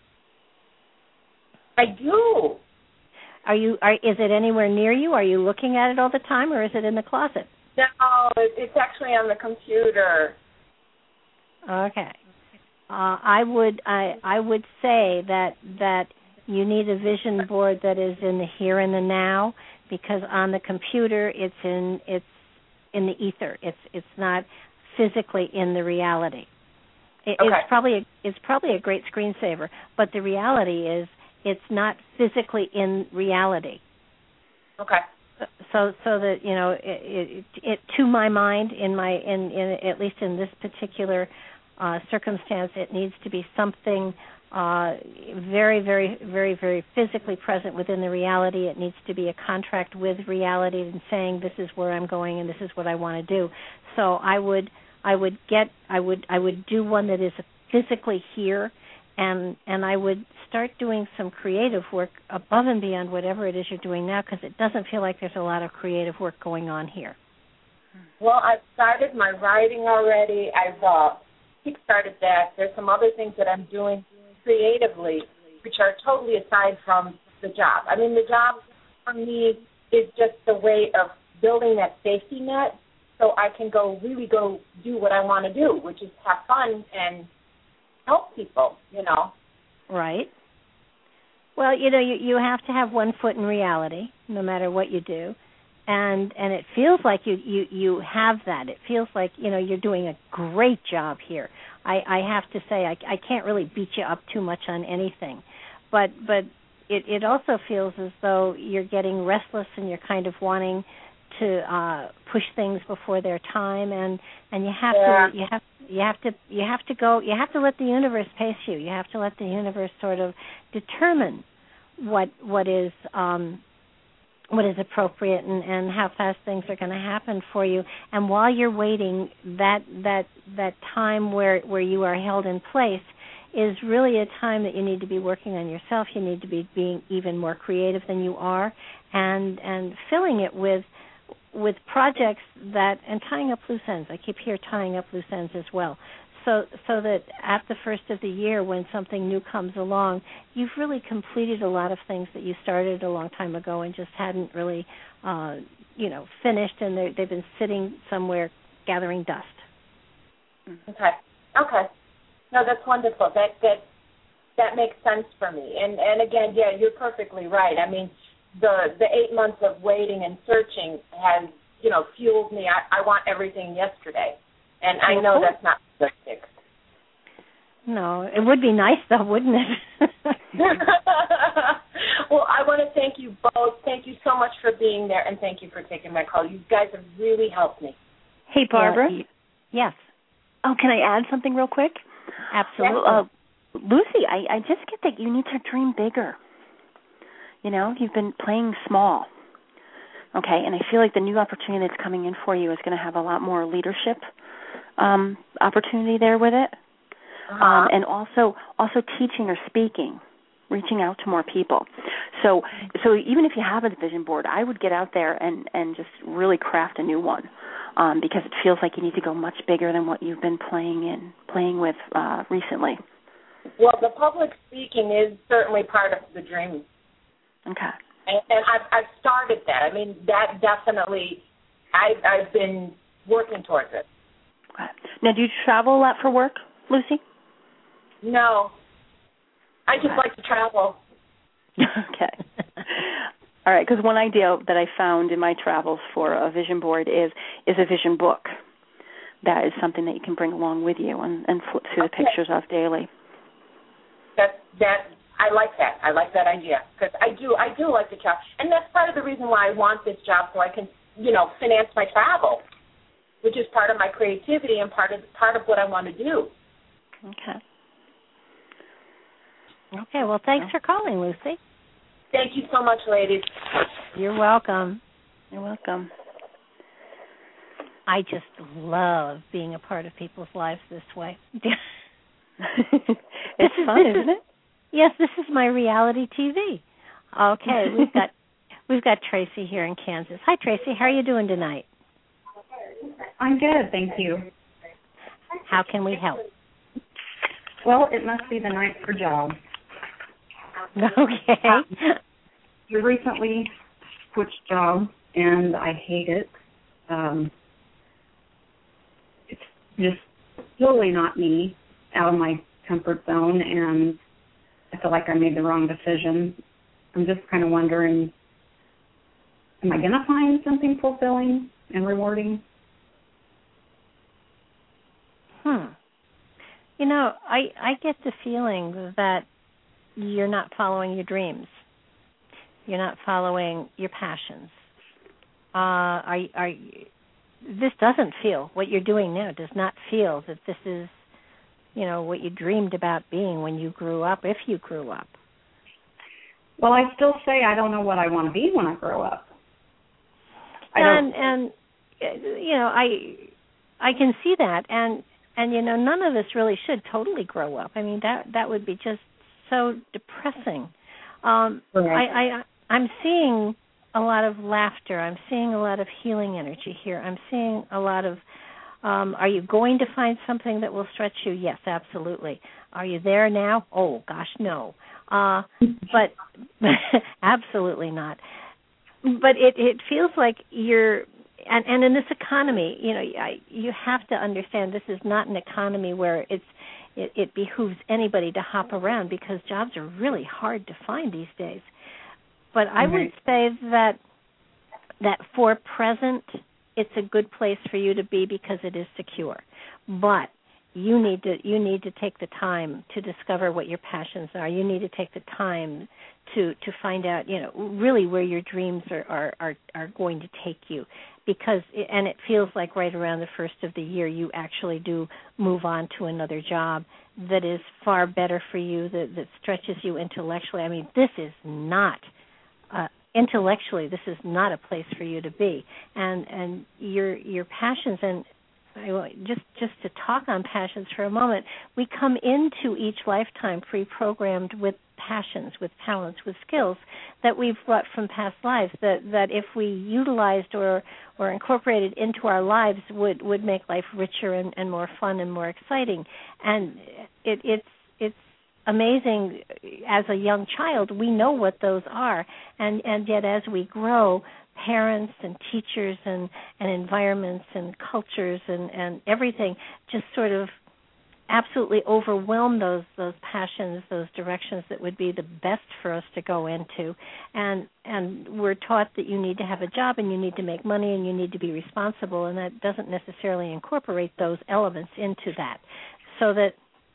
I do. Are you? Are, is it anywhere near you? Are you looking at it all the time, or is it in the closet? No, it's actually on the computer. Okay. Uh, I would I I would say that that you need a vision board that is in the here and the now, because on the computer it's in it's in the ether. It's it's not physically in the reality. It, okay. It's probably a, it's probably a great screensaver, but the reality is it's not physically in reality. Okay. So so that you know it, it, it to my mind in my in, in at least in this particular uh, circumstance, it needs to be something uh, very very very very physically present within the reality. It needs to be a contract with reality and saying this is where I'm going and this is what I want to do. So I would I would get I would I would do one that is physically here, and and I would start doing some creative work above and beyond whatever it is you're doing now, because it doesn't feel like there's a lot of creative work going on here. Well, I've started my writing already. I've uh, kick-started that. There's some other things that I'm doing creatively, which are totally aside from the job. I mean, the job for me is just the way of building that safety net so I can go really go do what I want to do, which is have fun and help people, you know. Right. Well, you know, you, you have to have one foot in reality, no matter what you do. And and it feels like you, you, you have that. It feels like, you know, you're doing a great job here. I, I have to say, I, I can't really beat you up too much on anything. But but it, it also feels as though you're getting restless and you're kind of wanting to uh, push things before their time, and, and you have yeah. to you have you have to you have to go you have to let the universe pace you. You have to let the universe sort of determine what what is um, what is appropriate and, and how fast things are going to happen for you. And while you're waiting, that that that time where where you are held in place is really a time that you need to be working on yourself. You need to be being even more creative than you are, and and filling it with with projects that, and tying up loose ends. I keep here tying up loose ends as well. So so that at the first of the year, when something new comes along, you've really completed a lot of things that you started a long time ago and just hadn't really, uh, you know, finished, and they've been sitting somewhere gathering dust. Okay. Okay. No, that's wonderful. That that that makes sense for me. And and again, yeah, you're perfectly right. I mean, the the eight months of waiting and searching has, you know, fueled me. I, I want everything yesterday, and I know that's not realistic. No, it would be nice though, wouldn't it? Well, I want to thank you both. Thank you so much for being there, and thank you for taking my call. You guys have really helped me. Hey, Barbara. Uh, yes. Oh, can I add something real quick? Absolutely. Uh, Lucy, I, I just get that you need to dream bigger. You know, you've been playing small. Okay, and I feel like the new opportunity that's coming in for you is going to have a lot more leadership um, opportunity there with it, uh-huh. um, and also also teaching or speaking, reaching out to more people. So, so even if you have a vision board, I would get out there and, and just really craft a new one, um, because it feels like you need to go much bigger than what you've been playing in playing with uh, recently. Well, the public speaking is certainly part of the dream. Okay. And, and I've, I've started that. I mean, that definitely, I've, I've been working towards it. Okay. Now, do you travel a lot for work, Lucy? No. I just Okay. like to travel. Okay. All right, because one idea that I found in my travels for a vision board is is a vision book. That is something that you can bring along with you and, and flip through Okay. the pictures of daily. That, that, I like that. I like that idea because I do, I do like to travel, and that's part of the reason why I want this job, so I can, you know, finance my travel, which is part of my creativity and part of part of what I want to do. Okay. Okay. Well, thanks for calling, Lucy. Thank you so much, ladies. You're welcome. You're welcome. I just love being a part of people's lives this way. It's fun, isn't it? Yes, this is my reality T V. Okay, we've got we've got Tracy here in Kansas. Hi, Tracy. How are you doing tonight? I'm good, thank you. How can we help? Well, it must be the night for jobs. Okay. Um, we recently switched jobs, and I hate it. Um, it's just totally not me, out of my comfort zone, and I feel like I made the wrong decision. I'm just kind of wondering, am I going to find something fulfilling and rewarding? Hmm. You know, I, I get the feeling that you're not following your dreams. You're not following your passions. Uh, are, are, this doesn't feel, what you're doing now does not feel that this is, you know, what you dreamed about being when you grew up, if you grew up. Well, I still say I don't know what I want to be when I grow up. I and don't... and you know, I I can see that, and and you know, none of us really should totally grow up. I mean, that that would be just so depressing. Um, right. I, I I'm seeing a lot of laughter. I'm seeing a lot of healing energy here. I'm seeing a lot of. Um, are you going to find something that will stretch you? Yes, absolutely. Are you there now? Oh, gosh, no. Uh, but absolutely not. But it, it feels like you're, and, and in this economy, you know, I, you have to understand this is not an economy where it's it, it behooves anybody to hop around, because jobs are really hard to find these days. But I mm-hmm. would say that that for present, it's a good place for you to be because it is secure. But you need to you need to take the time to discover what your passions are. You need to take the time to, to find out, you know, really where your dreams are, are, are, are going to take you. Because it, and it feels like right around the first of the year you actually do move on to another job that is far better for you, that, that stretches you intellectually. I mean, this is not uh, intellectually, this is not a place for you to be, and and your your passions, and I, just just to talk on passions for a moment, we come into each lifetime pre-programmed with passions, with talents, with skills that we've brought from past lives that, that if we utilized or or incorporated into our lives would, would make life richer and, and more fun and more exciting. And it, it's it's amazing. As a young child, we know what those are, and and yet as we grow, parents and teachers and, and environments and cultures and, and everything just sort of absolutely overwhelm those those passions, those directions that would be the best for us to go into. And and we're taught that you need to have a job and you need to make money and you need to be responsible, and that doesn't necessarily incorporate those elements into that. So that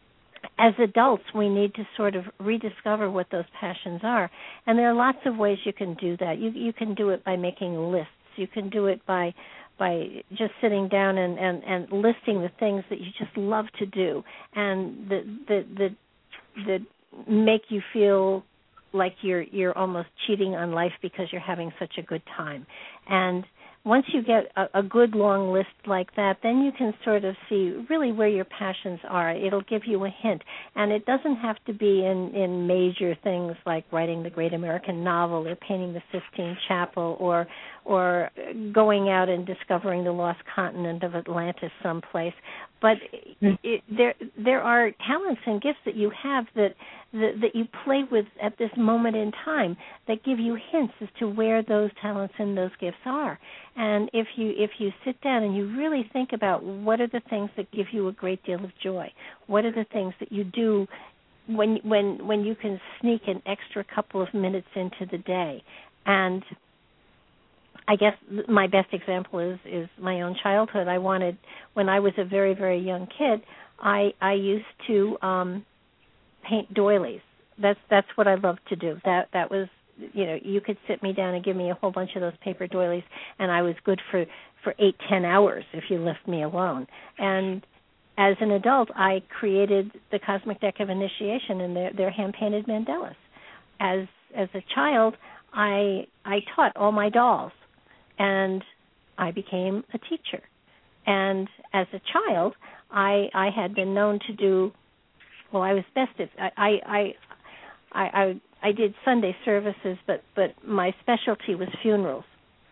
as adults, we need to sort of rediscover what those passions are. And there are lots of ways you can do that. You you can do it by making lists. You can do it by by just sitting down and, and, and listing the things that you just love to do and that that that that make you feel like you're you're almost cheating on life because you're having such a good time. And once you get a, a good long list like that, then you can sort of see really where your passions are. It'll give you a hint. And it doesn't have to be in, in major things like writing the great American novel or painting the Sistine Chapel or or going out and discovering the lost continent of Atlantis someplace. But it, there there are talents and gifts that you have that, that that you play with at this moment in time that give you hints as to where those talents and those gifts are. And if you if you sit down and you really think about what are the things that give you a great deal of joy, what are the things that you do when when when you can sneak an extra couple of minutes into the day. And I guess my best example is, is my own childhood. I wanted, when I was a very, very young kid, I I used to um, paint doilies. That's that's what I loved to do. That that was, you know, you could sit me down and give me a whole bunch of those paper doilies, and I was good for, for eight, ten hours if you left me alone. And as an adult, I created the Cosmic Deck of Initiation, and they're, they're hand-painted mandalas. As as a child, I I taught all my dolls. And I became a teacher. And as a child, I I had been known to do, well, I was best at, I I I I, I did Sunday services, but, but my specialty was funerals.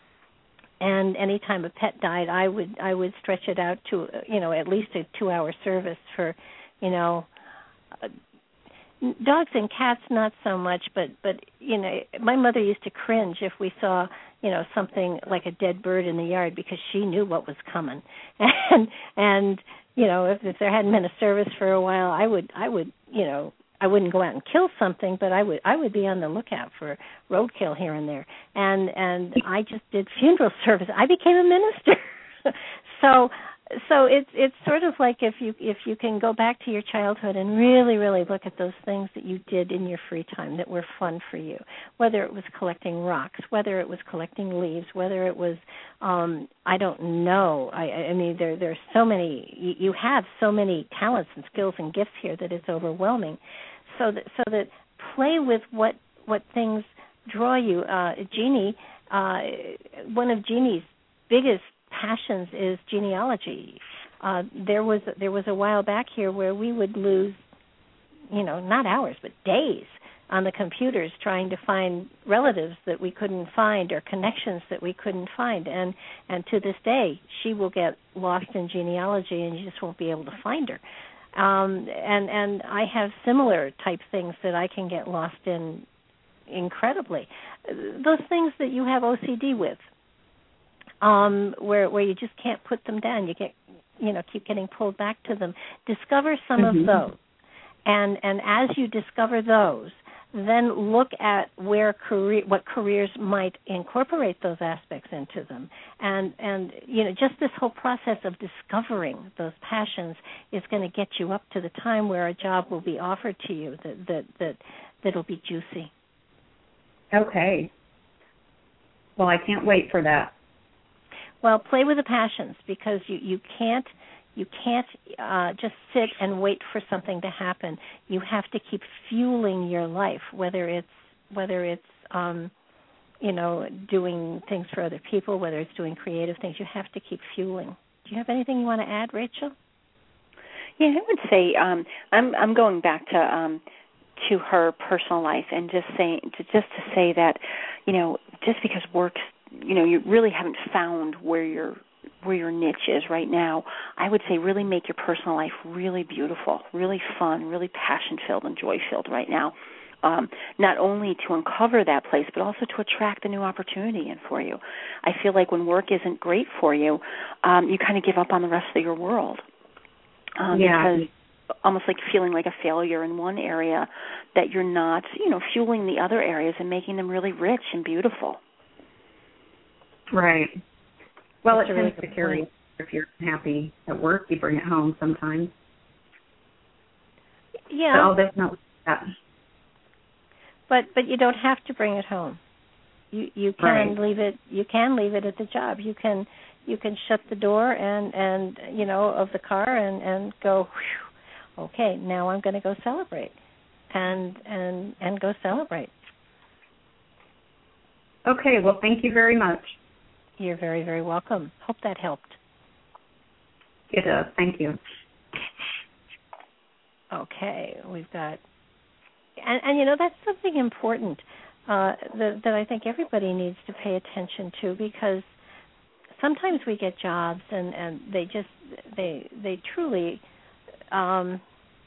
And anytime a pet died, I would I would stretch it out to, you know, at least a two-hour service for, you know, uh, dogs and cats not so much, but, but, you know, my mother used to cringe if we saw, you know, something like a dead bird in the yard because she knew what was coming. And, and you know, if, if there hadn't been a service for a while, I would, I would, you know, I wouldn't go out and kill something, but I would, I would be on the lookout for roadkill here and there. And, and I just did funeral service. I became a minister. so, So it's it's sort of like if you if you can go back to your childhood and really, really look at those things that you did in your free time that were fun for you, whether it was collecting rocks, whether it was collecting leaves, whether it was, um, I don't know. I, I mean, there there's so many, you, you have so many talents and skills and gifts here that it's overwhelming. So that, so that play with what, what things draw you. Uh, Jeannie, uh, one of Jeannie's biggest passions is genealogy. Uh, there was there was a while back here where we would lose, you know, not hours but days on the computers trying to find relatives that we couldn't find or connections that we couldn't find. And and to this day, she will get lost in genealogy and you just won't be able to find her. Um, and and I have similar type things that I can get lost in incredibly. Those things that you have O C D with. Um, where where you just can't put them down, you get, you know, keep getting pulled back to them. Discover some mm-hmm. of those, and and as you discover those, then look at where career, what careers might incorporate those aspects into them, and and you know, just this whole process of discovering those passions is going to get you up to the time where a job will be offered to you that that that that'll be juicy. Okay. Well, I can't wait for that. Well, play with the passions because you, you can't you can't uh, just sit and wait for something to happen. You have to keep fueling your life, whether it's whether it's um, you know, doing things for other people, whether it's doing creative things. You have to keep fueling. Do you have anything you want to add, Rachel? Yeah, I would say um, I'm I'm going back to um, to her personal life and just saying to, just to say that, you know, just because work's, you know, you really haven't found where your where your niche is right now, I would say really make your personal life really beautiful, really fun, really passion-filled and joy-filled right now, um, not only to uncover that place, but also to attract a new opportunity in for you. I feel like when work isn't great for you, um, you kind of give up on the rest of your world. Um, yeah. Because almost like feeling like a failure in one area, that you're not, you know, fueling the other areas and making them really rich and beautiful. Right. Well, That's it really tends to carry. If you're happy at work, you bring it home sometimes. Yeah. Oh, there's no that. But but you don't have to bring it home. You you can Right. leave it. You can leave it at the job. You can you can shut the door and and you know of the car and and go. Whew, okay, now I'm going to go celebrate, and and and go celebrate. Okay. Well, thank you very much. You're very very welcome. Hope that helped. It does. Thank you. Okay, we've got, and, and you know that's something important uh, that, that I think everybody needs to pay attention to, because sometimes we get jobs and, and they just they they truly um,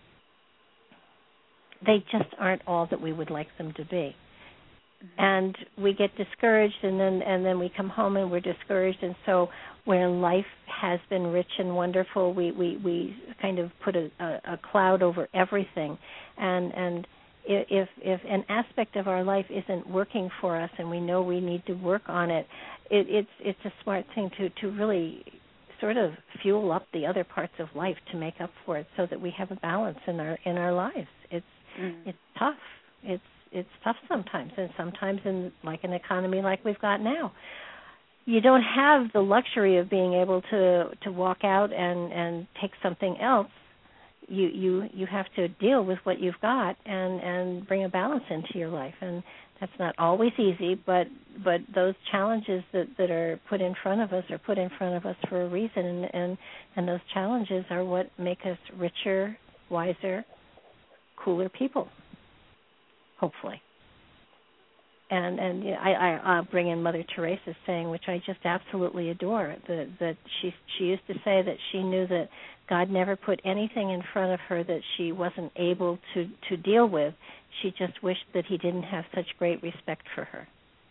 they just aren't all that we would like them to be, and we get discouraged, and then and then we come home and we're discouraged, and so where life has been rich and wonderful, we, we, we kind of put a, a, a cloud over everything. And and if if an aspect of our life isn't working for us and we know we need to work on it, it it's it's a smart thing to, to really sort of fuel up the other parts of life to make up for it, so that we have a balance in our in our lives. It's mm. it's tough. It's it's tough sometimes, and sometimes in like an economy like we've got now, you don't have the luxury of being able to, to walk out and, and take something else. You, you you have to deal with what you've got and, and bring a balance into your life. And that's not always easy, but but those challenges that, that are put in front of us are put in front of us for a reason. And, and, and those challenges are what make us richer, wiser, cooler people, hopefully. And and you know, I, I I'll bring in Mother Teresa's saying, which I just absolutely adore, that that she she used to say that she knew that God never put anything in front of her that she wasn't able to, to deal with. She just wished that he didn't have such great respect for her.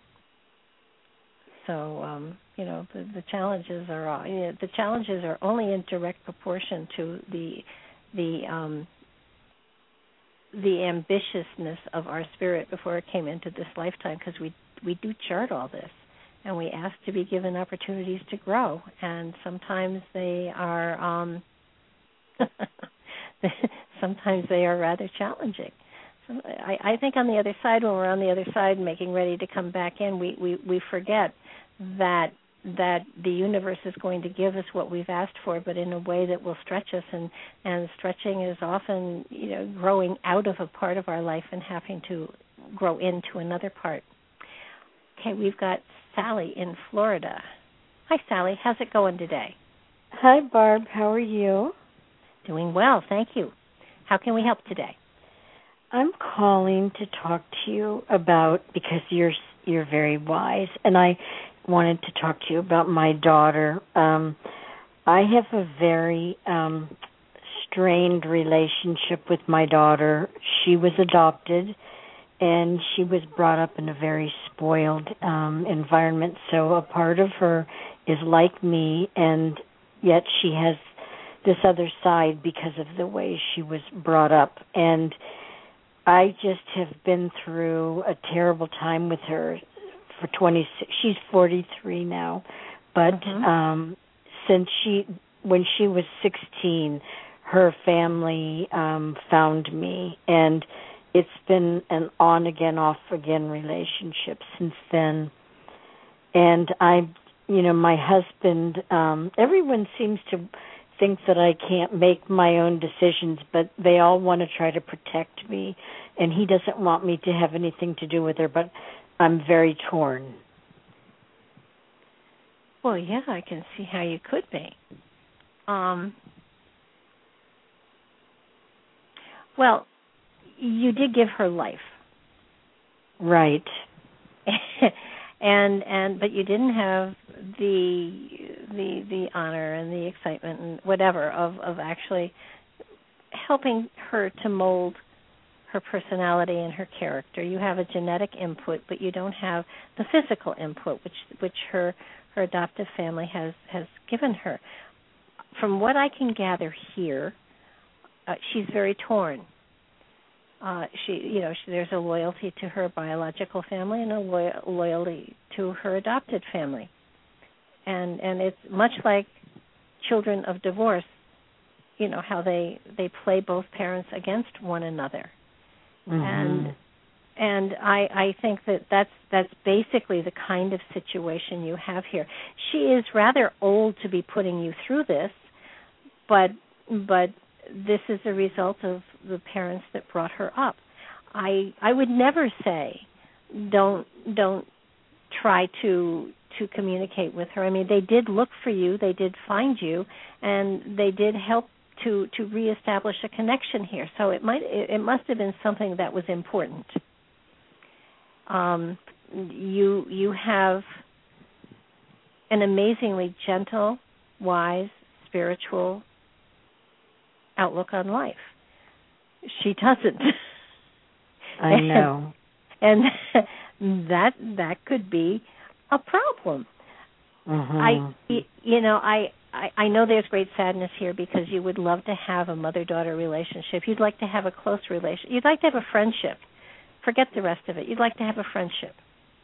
So um, you know the, the challenges are all, you know, the challenges are only in direct proportion to the the um, the ambitiousness of our spirit before it came into this lifetime, because we we do chart all this, and we ask to be given opportunities to grow, and sometimes they are um, sometimes they are rather challenging. So I, I think on the other side, when we're on the other side and making ready to come back in, we, we, we forget that that the universe is going to give us what we've asked for, but in a way that will stretch us, and, and stretching is often, you know, growing out of a part of our life and having to grow into another part. Okay, we've got Sally in Florida. Hi, Sally. How's it going today? Hi, Barb. How are you? Doing well, thank you. How can we help today? I'm calling to talk to you about, because you're you're very wise, and I wanted to talk to you about my daughter. Um, I have a very um, strained relationship with my daughter. She was adopted, and she was brought up in a very spoiled um, environment. So a part of her is like me, and yet she has this other side because of the way she was brought up. And I just have been through a terrible time with her for twenty-six. She's forty-three now, but mm-hmm. um, since she, when she was sixteen, her family um, found me, and it's been an on again, off again relationship since then. And I, you know, my husband. Um, everyone seems to think that I can't make my own decisions, but they all want to try to protect me, and he doesn't want me to have anything to do with her, but I'm very torn. Well, yeah, I can see how you could be. Um, well, you did give her life. Right. and and but you didn't have the the the honor and the excitement and whatever of, of actually helping her to mold her personality and her character. You have a genetic input, but you don't have the physical input, which which her her adoptive family has, has given her. From what I can gather here, uh, she's very torn. Uh, she, you know, she, there's a loyalty to her biological family and a loy- loyalty to her adopted family, and and it's much like children of divorce. You know how they they play both parents against one another. Mm-hmm. And And I, I think that that's that's basically the kind of situation you have here. She is rather old to be putting you through this, but but this is a result of the parents that brought her up. I I would never say don't don't try to to communicate with her. I mean, they did look for you, they did find you, and they did help to to reestablish a connection here. So it might it, it must have been something that was important. Um, you you have an amazingly gentle, wise, spiritual outlook on life. She doesn't. I know. And, and that that could be a problem. Mm-hmm. I you know, I, I I know there's great sadness here because you would love to have a mother-daughter relationship. You'd like to have a close relationship. You'd like to have a friendship. Forget the rest of it. You'd like to have a friendship.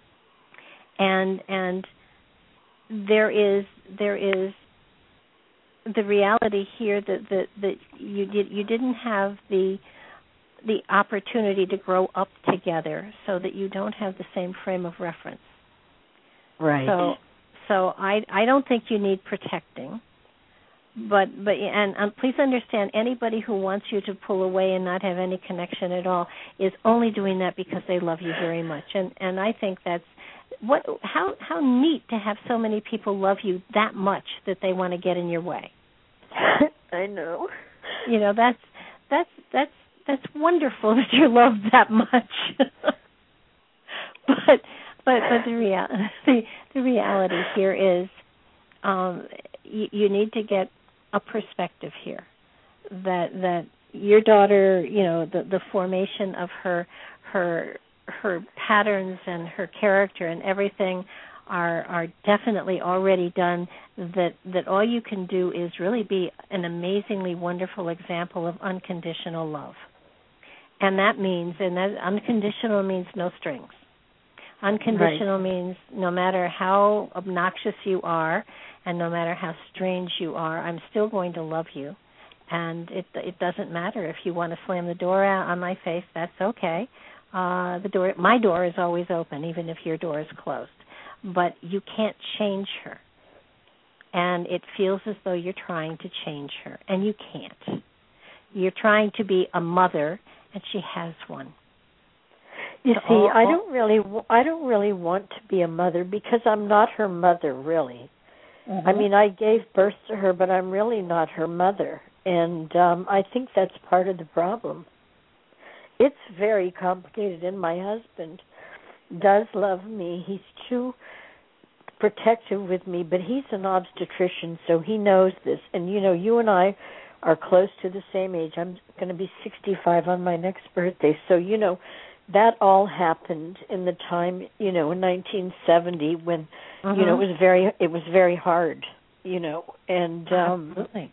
And and there is there is the reality here that that, that you did you didn't have the the opportunity to grow up together, so that you don't have the same frame of reference. Right. So so I I don't think you need protecting. But but and, and please understand, anybody who wants you to pull away and not have any connection at all is only doing that because they love you very much. And and I think that's what how how neat to have so many people love you that much that they want to get in your way. I know. You know, that's that's that's that's wonderful that you're loved that much. but but but the real the, the reality here is um, you, you need to get a perspective here that that your daughter, you know, the, the formation of her her her patterns and her character and everything are are definitely already done. That that all you can do is really be an amazingly wonderful example of unconditional love, and that means and that unconditional means no strings. Unconditional right. means no matter how obnoxious you are and no matter how strange you are, I'm still going to love you. And it it doesn't matter if you want to slam the door out on my face, that's okay. Uh, the door, my door is always open, even if your door is closed. But you can't change her. And it feels as though you're trying to change her, and you can't. You're trying to be a mother, and she has one. You so see, all, I don't really, I don't really want to be a mother because I'm not her mother, really. Mm-hmm. I mean, I gave birth to her, but I'm really not her mother, and um, I think that's part of the problem. It's very complicated, and my husband does love me. He's too protective with me, but he's an obstetrician, so he knows this. And, you know, you and I are close to the same age. I'm going to be sixty-five on my next birthday, so, you know, that all happened in the time, you know, in nineteen seventy when, mm-hmm. you know, it was very, it was very hard, you know, and um, Absolutely.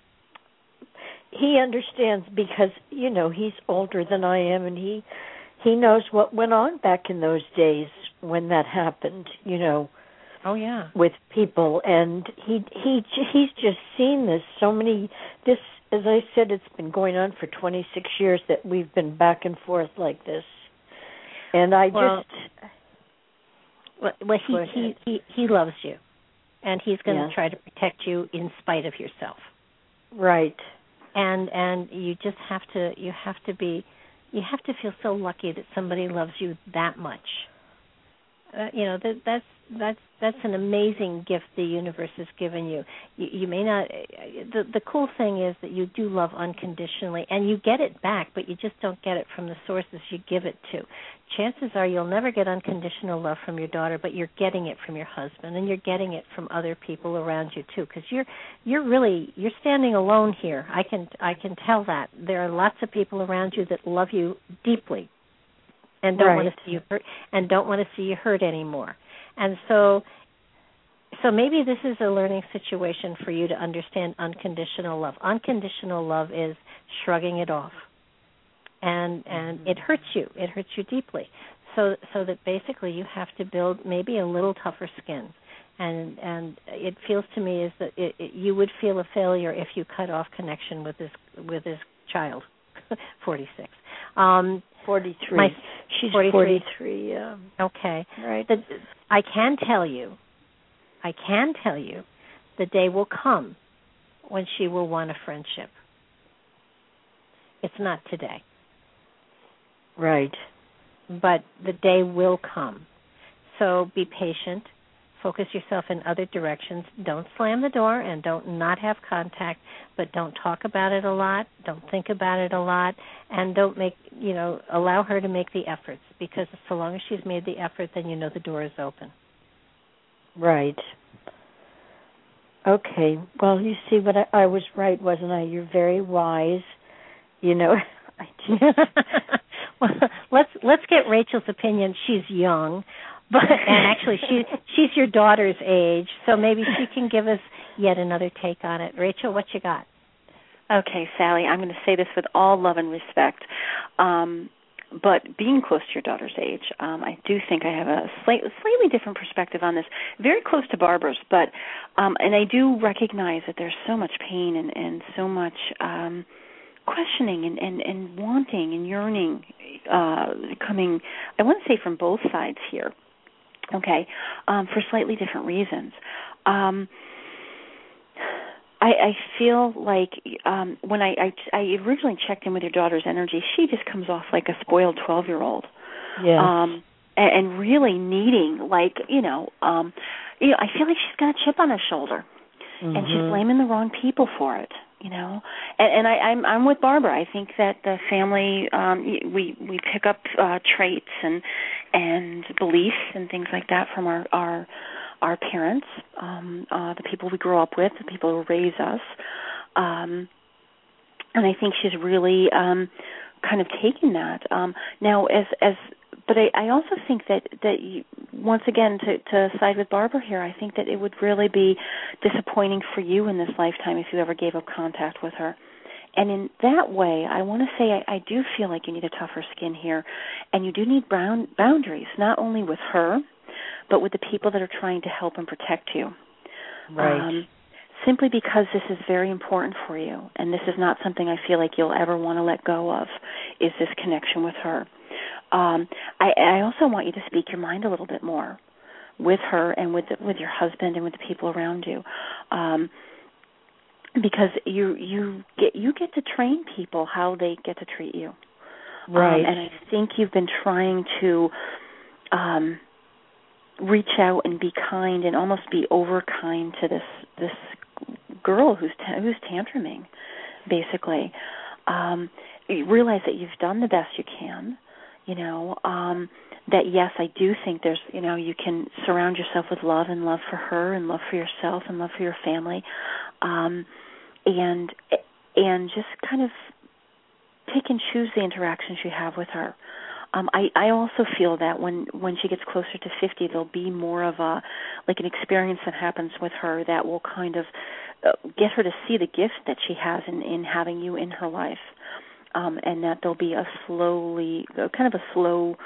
he understands because, you know, he's older than I am, and he he knows what went on back in those days when that happened, you know. Oh yeah. With people, and he he he's just seen this so many. This, as I said, it's been going on for twenty-six years that we've been back and forth like this. And I well, just well, well he, he he he loves you, and he's going to yeah. try to protect you in spite of yourself. Right. And and you just have to you have to be you have to feel so lucky that somebody loves you that much. Uh, you know that that's that's that's an amazing gift the universe has given you. You, you may not. The the cool thing is that you do love unconditionally, and you get it back, but you just don't get it from the sources you give it to. Chances are you'll never get unconditional love from your daughter, but you're getting it from your husband, and you're getting it from other people around you too. Because you're you're really you're standing alone here. I can I can tell that there are lots of people around you that love you deeply. And don't right. want to see you hurt, and don't want to see you hurt anymore. And so, so maybe this is a learning situation for you to understand unconditional love. Unconditional love is shrugging it off, and and it hurts you. It hurts you deeply. So so that basically you have to build maybe a little tougher skin. And and it feels to me is that it, it, you would feel a failure if you cut off connection with this with this child, forty-six. Um, forty-three. My, She's forty-three. forty-three. Yeah. Okay. Right. The, I can tell you, I can tell you, the day will come when she will want a friendship. It's not today. Right. But the day will come. So be patient. Focus yourself in other directions. Don't slam the door and don't not have contact, but don't talk about it a lot. Don't think about it a lot, and don't make, you know, allow her to make the efforts, because so long as she's made the effort, then you know the door is open. Right. Okay. Well, you see what I, I was right, wasn't I? You're very wise. You know, I just... well, let's let's get Rachel's opinion. She's young. But and actually, she she's your daughter's age, so maybe she can give us yet another take on it. Rachel, what you got? Okay, Sally, I'm going to say this with all love and respect. Um, but being close to your daughter's age, um, I do think I have a slight, slightly different perspective on this. Very close to Barbara's, but um, and I do recognize that there's so much pain and, and so much um, questioning and, and, and wanting and yearning uh, coming, I want to say, from both sides here. Okay, um, for slightly different reasons. Um, I, I feel like um, when I, I, I originally checked in with your daughter's energy, she just comes off like a spoiled twelve-year-old. Yeah. Um, and, and really needing, like, you know, um, you know, I feel like she's got a chip on her shoulder, mm-hmm. and she's blaming the wrong people for it. You know, and, and I, I'm I'm with Barbara. I think that the family um, we we pick up uh, traits and and beliefs and things like that from our our, our parents, um, uh, the people we grew up with, the people who raise us, um, and I think she's really um, kind of taken that. Um, now, as as but I, I also think that that you, once again, to, to side with Barbara here, I think that it would really be disappointing for you in this lifetime if you ever gave up contact with her. And in that way, I want to say I, I do feel like you need a tougher skin here, and you do need brown, boundaries, not only with her, but with the people that are trying to help and protect you. Right. Um, simply because this is very important for you, and this is not something I feel like you'll ever want to let go of, is this connection with her. Um, I, I also want you to speak your mind a little bit more with her and with the, with your husband and with the people around you, um, because you you get you get to train people how they get to treat you. Right. Um, and I think you've been trying to um, reach out and be kind and almost be over kind to this this girl who's ta- who's tantruming, basically. Um, you realize that you've done the best you can. You know, um, that yes, I do think there's, you know, you can surround yourself with love and love for her and love for yourself and love for your family, um, and and just kind of pick and choose the interactions you have with her. Um, I, I also feel that when, when she gets closer to fifty, there'll be more of a, like an experience that happens with her that will kind of uh, get her to see the gift that she has in, in having you in her life. Um, and that there'll be a slowly, kind of a slow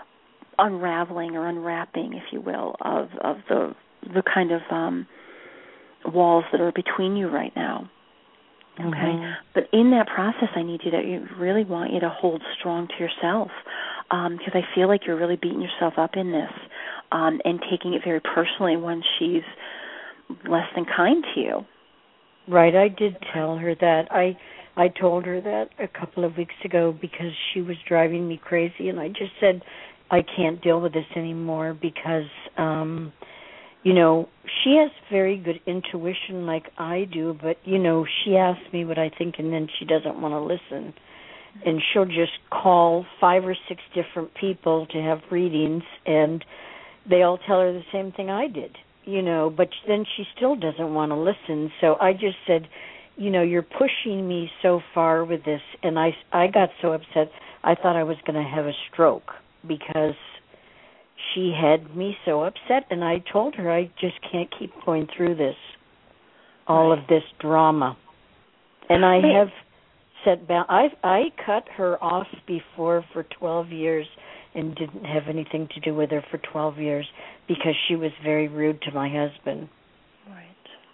unraveling or unwrapping, if you will, of, of the the kind of um, walls that are between you right now. Okay, mm-hmm. But in that process, I need you to I really want you to hold strong to yourself, because um, I feel like you're really beating yourself up in this um, and taking it very personally when she's less than kind to you. Right, I did tell her that. I I told her that a couple of weeks ago because she was driving me crazy, and I just said, I can't deal with this anymore because, um, you know, she has very good intuition like I do, but, you know, she asks me what I think, and then she doesn't want to listen. And she'll just call five or six different people to have readings, and they all tell her the same thing I did, you know, but then she still doesn't want to listen. So I just said, you know, you're pushing me so far with this, and I, I got so upset I thought I was going to have a stroke because she had me so upset, and I told her I just can't keep going through this, all right. of this drama. And I have said, I I cut her off before for twelve years and didn't have anything to do with her for twelve years because she was very rude to my husband. Right.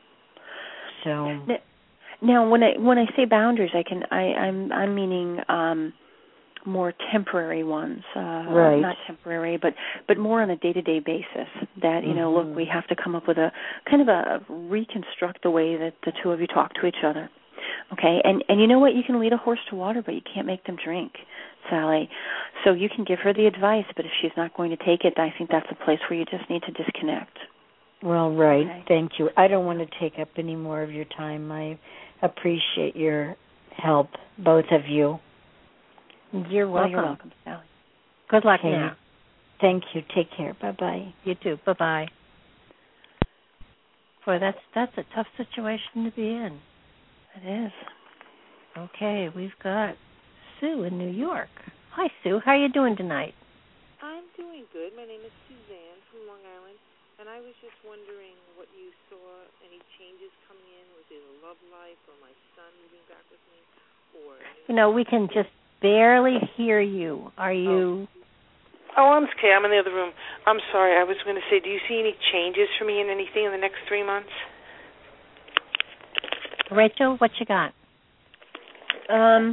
So... Now, when I when I say boundaries, I can I I'm I'm meaning um, more temporary ones, uh, right. not temporary, but but more on a day-to-day basis. That you know, mm-hmm. look, we have to come up with a kind of a reconstruct the way that the two of you talk to each other. Okay, and and you know what? You can lead a horse to water, but you can't make them drink, Sally. So you can give her the advice, but if she's not going to take it, I think that's a place where you just need to disconnect. Well, right. Okay. Thank you. I don't want to take up any more of your time. I appreciate your help, both of you. You're welcome. Well, you're welcome, Sally. Good luck okay. now. Thank you. Take care. Bye-bye. You too. Bye-bye. Boy, that's that's a tough situation to be in. It is. Okay, we've got Sue in New York. Hi, Sue. How are you doing tonight? I'm doing good. My name is Suzanne from Long Island, and I was just wondering what you saw, any changes coming in with either love life or my son moving back with me, or... You know, we can just barely hear you. Are you... Oh, oh I'm okay. I'm in the other room. I'm sorry. I was going to say, do you see any changes for me in anything in the next three months? Rachel, what you got? Um,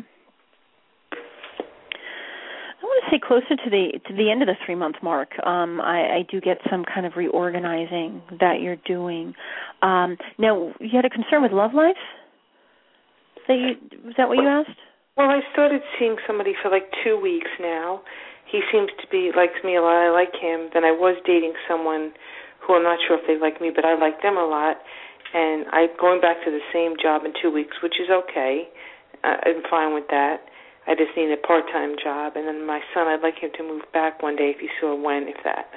I want to say closer to the to the end of the three month mark. Um, I, I do get some kind of reorganizing that you're doing. Um, now, you had a concern with love life? That you, was that what you asked? Well, I started seeing somebody for like two weeks now. He seems to be likes me a lot. I like him. Then I was dating someone who I'm not sure if they like me, but I like them a lot. And I'm going back to the same job in two weeks, which is okay. Uh, I'm fine with that. I just need a part-time job. And then my son, I'd like him to move back one day if he saw when, if that.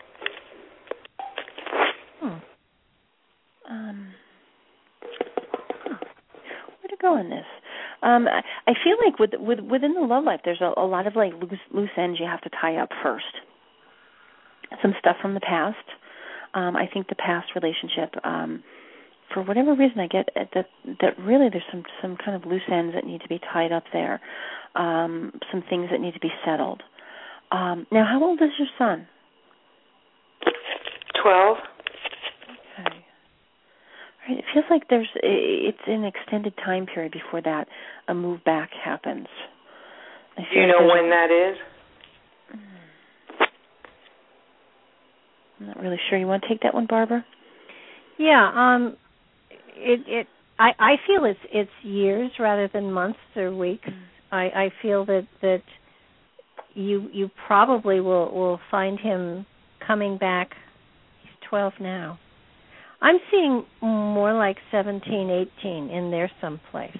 Hmm. Um, huh. Where to go on this? Um, I, I feel like with, with within the love life, there's a, a lot of like loose, loose ends you have to tie up first. Some stuff from the past. Um, I think the past relationship. Um, For whatever reason, I get that that really there's some, some kind of loose ends that need to be tied up there, um, some things that need to be settled. Um, now, how old is your son? Twelve. Okay. All right. It feels like there's it's an extended time period before that a move back happens. I Do you know when that is? I'm not really sure. You want to take that one, Barbara? Yeah. Um. It, it I, I feel it's it's years rather than months or weeks. Mm. I, I feel that, that you you probably will, will find him coming back. He's twelve now. I'm seeing more like seventeen, eighteen in there someplace.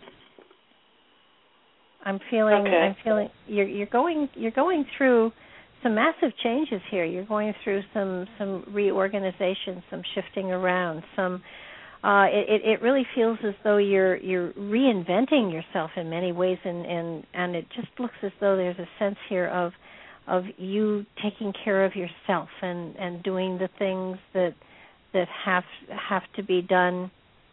I'm feeling okay. I'm feeling you're you're going you're going through some massive changes here. You're going through some, some reorganization, some shifting around, some Uh, it, it really feels as though you're you're reinventing yourself in many ways, and, and, and it just looks as though there's a sense here of of you taking care of yourself and, and doing the things that that have have to be done.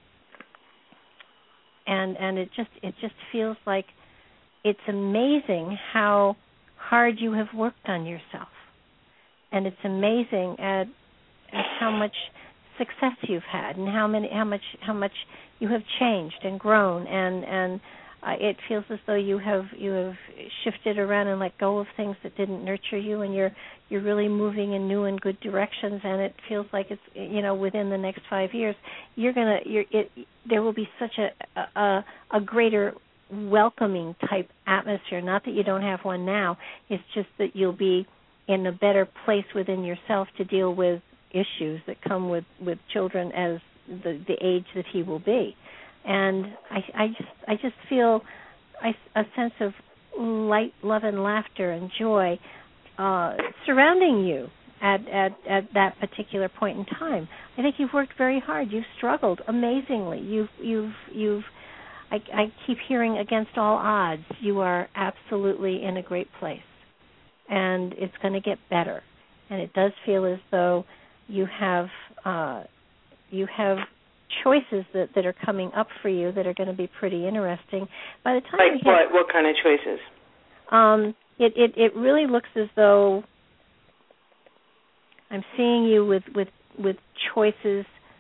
And and it just it just feels like it's amazing how hard you have worked on yourself, and it's amazing at at how much success you've had, and how many, how much, how much you have changed and grown, and and uh, it feels as though you have you have shifted around and let go of things that didn't nurture you, and you're you're really moving in new and good directions. And it feels like it's you know within the next five years you're gonna you're it there will be such a a, a greater welcoming type atmosphere. Not that you don't have one now. It's just that you'll be in a better place within yourself to deal with issues that come with, with children as the, the age that he will be. And I, I just I just feel I, a sense of light, love, and laughter and joy uh, surrounding you at, at, at that particular point in time. I think you've worked very hard. You've struggled amazingly. You've you've you've I, I keep hearing against all odds. You are absolutely in a great place, and it's going to get better. And it does feel as though you have uh, you have choices that, that are coming up for you that are going to be pretty interesting. By the time like we what? hit, What kind of choices? Um, it, it it really looks as though I'm seeing you with, with, with choices.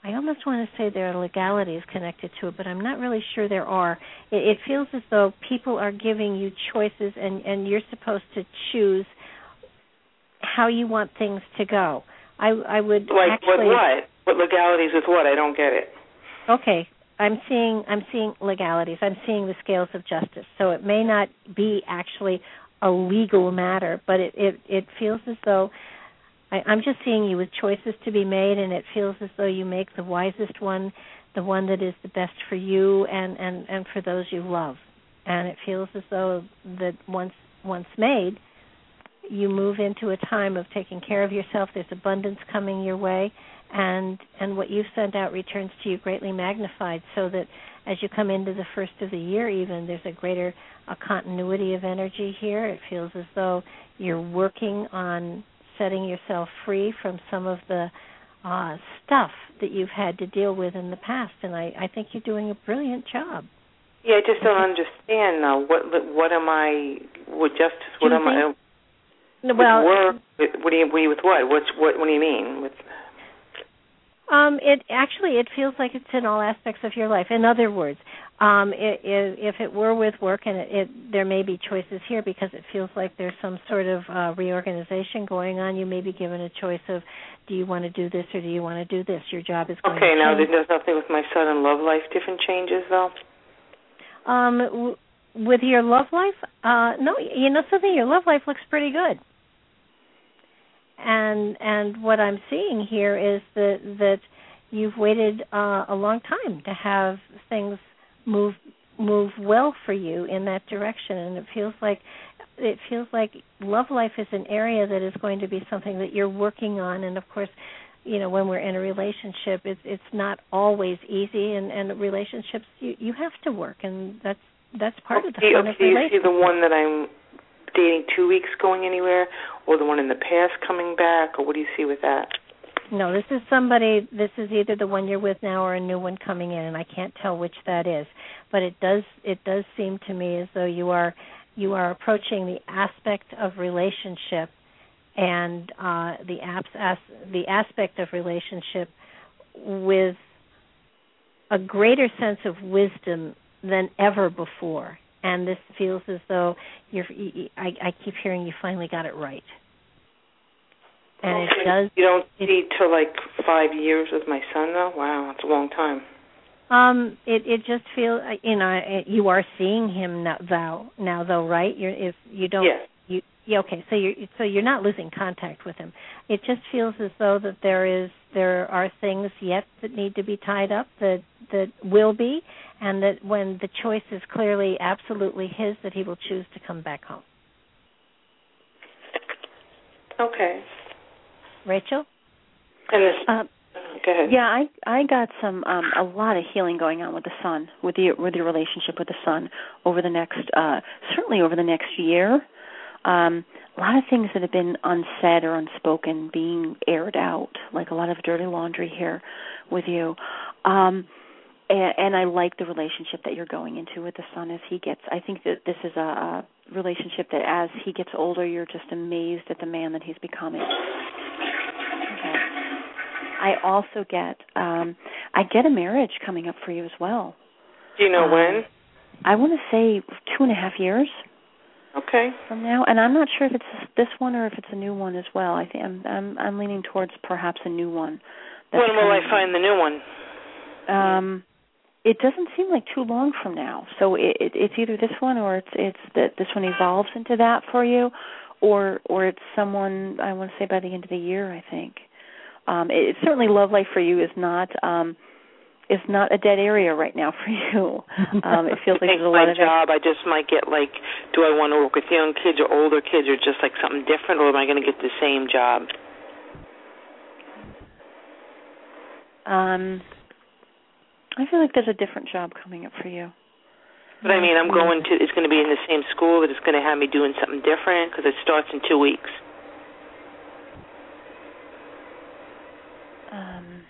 I almost want to say there are legalities connected to it, but I'm not really sure there are. It, it feels as though people are giving you choices, and, and you're supposed to choose how you want things to go. I, I would like actually. With what? What legalities with what? I don't get it. Okay, I'm seeing I'm seeing legalities. I'm seeing the scales of justice. So it may not be actually a legal matter, but it it, it feels as though. I, I'm just seeing you with choices to be made, and it feels as though you make the wisest one, the one that is the best for you and, and, and for those you love. And it feels as though that once once made, you move into a time of taking care of yourself. There's abundance coming your way, and and what you've sent out returns to you greatly magnified, so that as you come into the first of the year even, there's a greater a continuity of energy here. It feels as though you're working on setting yourself free from some of the uh, stuff that you've had to deal with in the past, and I, I think you're doing a brilliant job. Yeah, I just don't understand now. What what am I with justice? What am I? With well, work? With, what do you what, with what? What's what? What do you mean with? Um, it actually it feels like it's in all aspects of your life. In other words, um, it, it, if it were with work, and it, it, there may be choices here because it feels like there's some sort of uh, reorganization going on. You may be given a choice of, do you want to do this or do you want to do this? Your job is going okay. to Now change. there's nothing with my son and love life. Different changes though. Um, w- with your love life, uh, no, you know something. Your love life looks pretty good. And and what I'm seeing here is that that you've waited uh, a long time to have things move move well for you in that direction, and it feels like it feels like love life is an area that is going to be something that you're working on. And of course, you know, when we're in a relationship, it's it's not always easy, and, and relationships you, you have to work, and that's that's part okay, of the fun okay, of do you relationship. see the one that I'm dating two weeks going anywhere, or the one in the past coming back, or what do you see with that? No, this is somebody, this is either the one you're with now or a new one coming in, and I can't tell which that is. But it does it does seem to me as though you are you are approaching the aspect of relationship and uh, the apps as, the aspect of relationship with a greater sense of wisdom than ever before. And this feels as though you're. I, I keep hearing you finally got it right. And okay. it does. You don't it, see till like five years with my son, though. Wow, that's a long time. Um, it it just feels, you know, it, you are seeing him now, thou, now though, right? You're if you don't. Yes. You yeah, okay. So you're so you're not losing contact with him. It just feels as though that there is there are things yet that need to be tied up that that will be, and that when the choice is clearly absolutely his, that he will choose to come back home. Okay. Rachel? And this, uh, go ahead. Yeah, I I got some um, a lot of healing going on with the son, with the with your relationship with the son over the next uh, certainly over the next year. Um, a lot of things that have been unsaid or unspoken being aired out, like a lot of dirty laundry here with you. Um, and, and I like the relationship that you're going into with the son as he gets. I think that this is a, a relationship that as he gets older, you're just amazed at the man that he's becoming. Okay. I also get um, I get a marriage coming up for you as well. Do you know um, when? I want to say two and a half years. Okay. From now, and I'm not sure if it's this one or if it's a new one as well. I think I'm I'm, I'm leaning towards perhaps a new one. When will I find the new one? Um, it doesn't seem like too long from now. So it, it, it's either this one or it's it's that this one evolves into that for you, or or it's someone I want to say by the end of the year. I think. Um, it, it's certainly love life for you is not. Um, Is not a dead area right now for you. Um, it feels like there's a lot my of job. I just might get like, do I want to work with young kids or older kids, or just like something different, or am I going to get the same job? Um, I feel like there's a different job coming up for you. But I mean, I'm going to. It's going to be in the same school, but it's going to have me doing something different because it starts in two weeks. Um.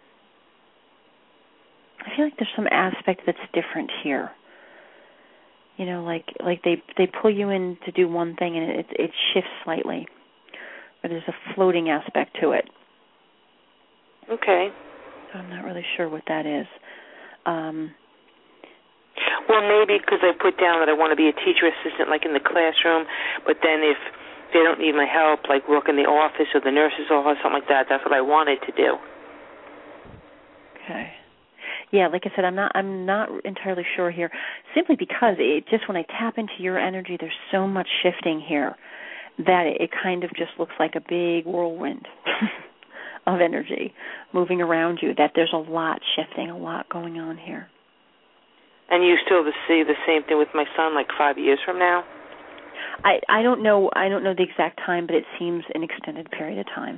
I feel like there's some aspect that's different here. You know, like like they they pull you in to do one thing and it it shifts slightly, or there's a floating aspect to it. Okay. So I'm not really sure what that is. Um, well, maybe because I put down that I want to be a teacher assistant, like in the classroom, but then if they don't need my help, like work in the office or the nurse's office, something like that, that's what I wanted to do. Okay. Yeah, like I said, I'm not I'm not entirely sure here, simply because it just when I tap into your energy, there's so much shifting here that it, it kind of just looks like a big whirlwind of energy moving around you, that there's a lot shifting, a lot going on here. And you still see the same thing with my son, like five years from now? I, I don't know I don't know the exact time, but it seems an extended period of time.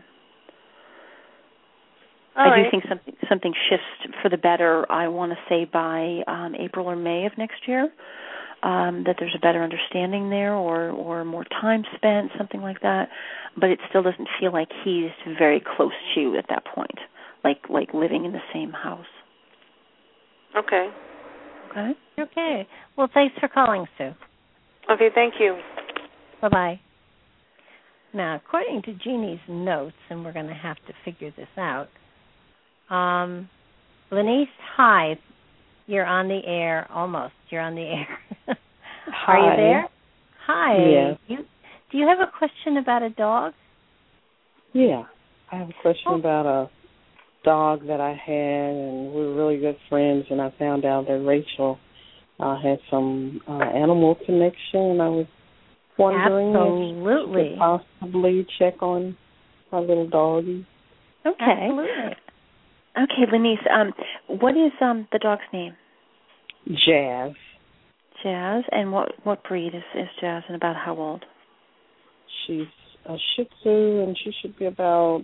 All I right. do think something something shifts for the better, I want to say by um, April or May of next year, um, that there's a better understanding there or, or more time spent, something like that. But it still doesn't feel like he's very close to you at that point, like like living in the same house. Okay. Okay. Okay. Well, thanks for calling, Sue. Okay, thank you. Bye-bye. Now, according to Jeannie's notes, and we're going to have to figure this out, um, Lenice, hi. You're on the air. Almost. You're on the air. Hi. Are you there? Hi. Yes. You, do you have a question about a dog? Yeah. I have a question oh. about a dog that I had, and we were really good friends, and I found out that Rachel uh, had some uh, animal connection, and I was wondering Absolutely. if you could possibly check on my little doggie. Okay. Absolutely. Okay, Lenice, um, what is um, the dog's name? Jazz. Jazz, and what, what breed is, is Jazz, and about how old? She's a Shih Tzu, and she should be about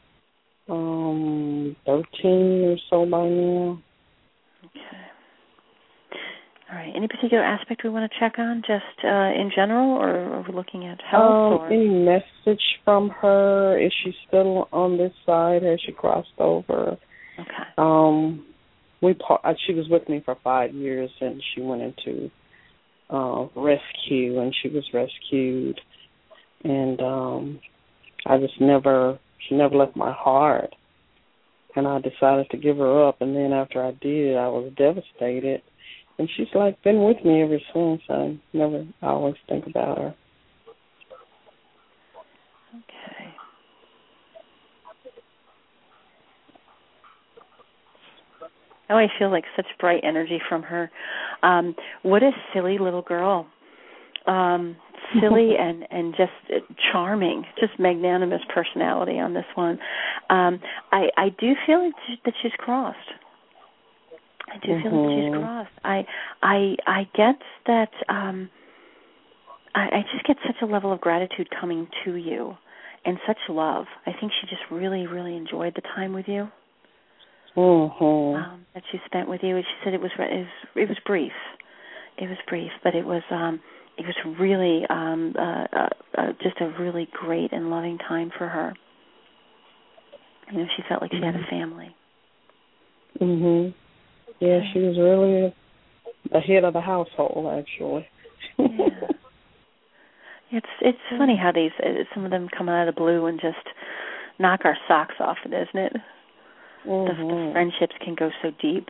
um, thirteen or so by now. Okay. All right. Any particular aspect we want to check on, just uh, in general, or are we looking at health? Um, or? Any message from her? Is she still on this side? Has she crossed over? Okay. Um, we she was with me for five years, and she went into uh, rescue, and she was rescued, and um, I just never, she never left my heart, and I decided to give her up, and then after I did, I was devastated, and she's like been with me ever since. I never, I always think about her. Okay. Oh, I feel like such bright energy from her. Um, what a silly little girl. Um, silly and, and just charming, just magnanimous personality on this one. Um, I, I do feel like she, that she's crossed. I do mm-hmm. feel like she's crossed. I I I get that um, I, I just get such a level of gratitude coming to you and such love. I think she just really, really enjoyed the time with you. Mm-hmm. Um, that she spent with you. She said it was it was it was brief. It was brief, but it was um, it was really um, uh, uh, uh, just a really great and loving time for her. You know, she felt like she mm-hmm. had a family. Mhm. Yeah, she was really the head of the household, actually. Yeah. It's it's funny how these uh, some of them come out of the blue and just knock our socks off it, isn't it? Mm-hmm. The, the friendships can go so deep.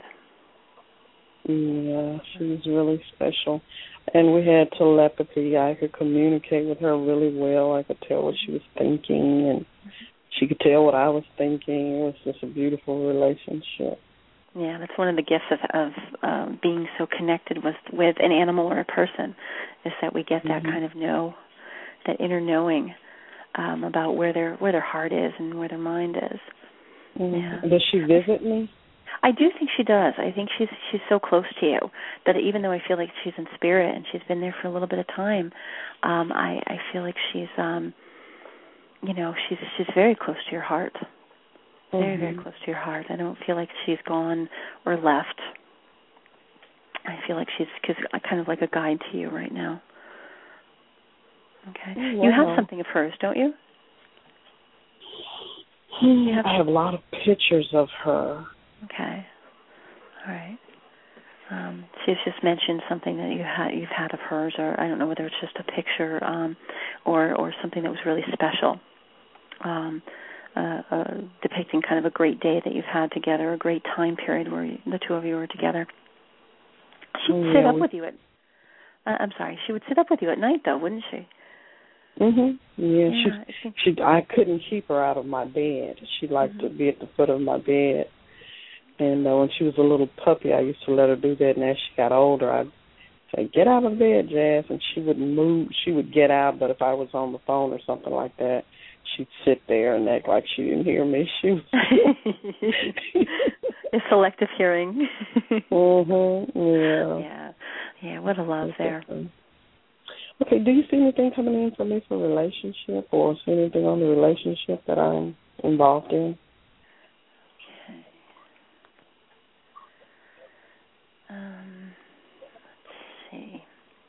Yeah, she was really special. And we had telepathy. I could communicate with her really well. I could tell what she was thinking, and she could tell what I was thinking. It was just a beautiful relationship. Yeah, that's one of the gifts of, of um, being so connected with, with an animal or a person, is that we get that mm-hmm. kind of know, that inner knowing um, about where their where their heart is and where their mind is. Mm-hmm. Yeah. Does she visit me? I do think she does. I think she's she's so close to you that even though I feel like she's in spirit and she's been there for a little bit of time, um, I, I feel like she's, um, you know, she's she's very close to your heart. Very, mm-hmm. very close to your heart. I don't feel like she's gone or left. I feel like she's cause, kind of like a guide to you right now. Okay. Oh, wow. You have something of hers, don't you? you have I have a lot of pictures of her. Okay. All right. Um, she's just mentioned something that you had, you've had of hers, or I don't know whether it's just a picture um, or, or something that was really special. Um uh, uh, depicting kind of a great day that you've had together, a great time period where you, the two of you were together. She'd yeah, sit up we, with you at. Uh, I'm sorry. She would sit up with you at night, though, wouldn't she? Mhm. Yeah. Yeah, She. She. I couldn't keep her out of my bed. She liked mm-hmm. to be at the foot of my bed. And uh, when she was a little puppy, I used to let her do that. And as she got older, I'd say, "Get out of bed, Jazz," and she would move. She would get out, but if I was on the phone or something like that, she'd sit there and act like she didn't hear me. She was a selective hearing. Mhm. Yeah. Yeah. Yeah. What a love there. Okay. Do you see anything coming in for me for relationship, or see anything on the relationship that I'm involved in? Okay. Um. Let's see.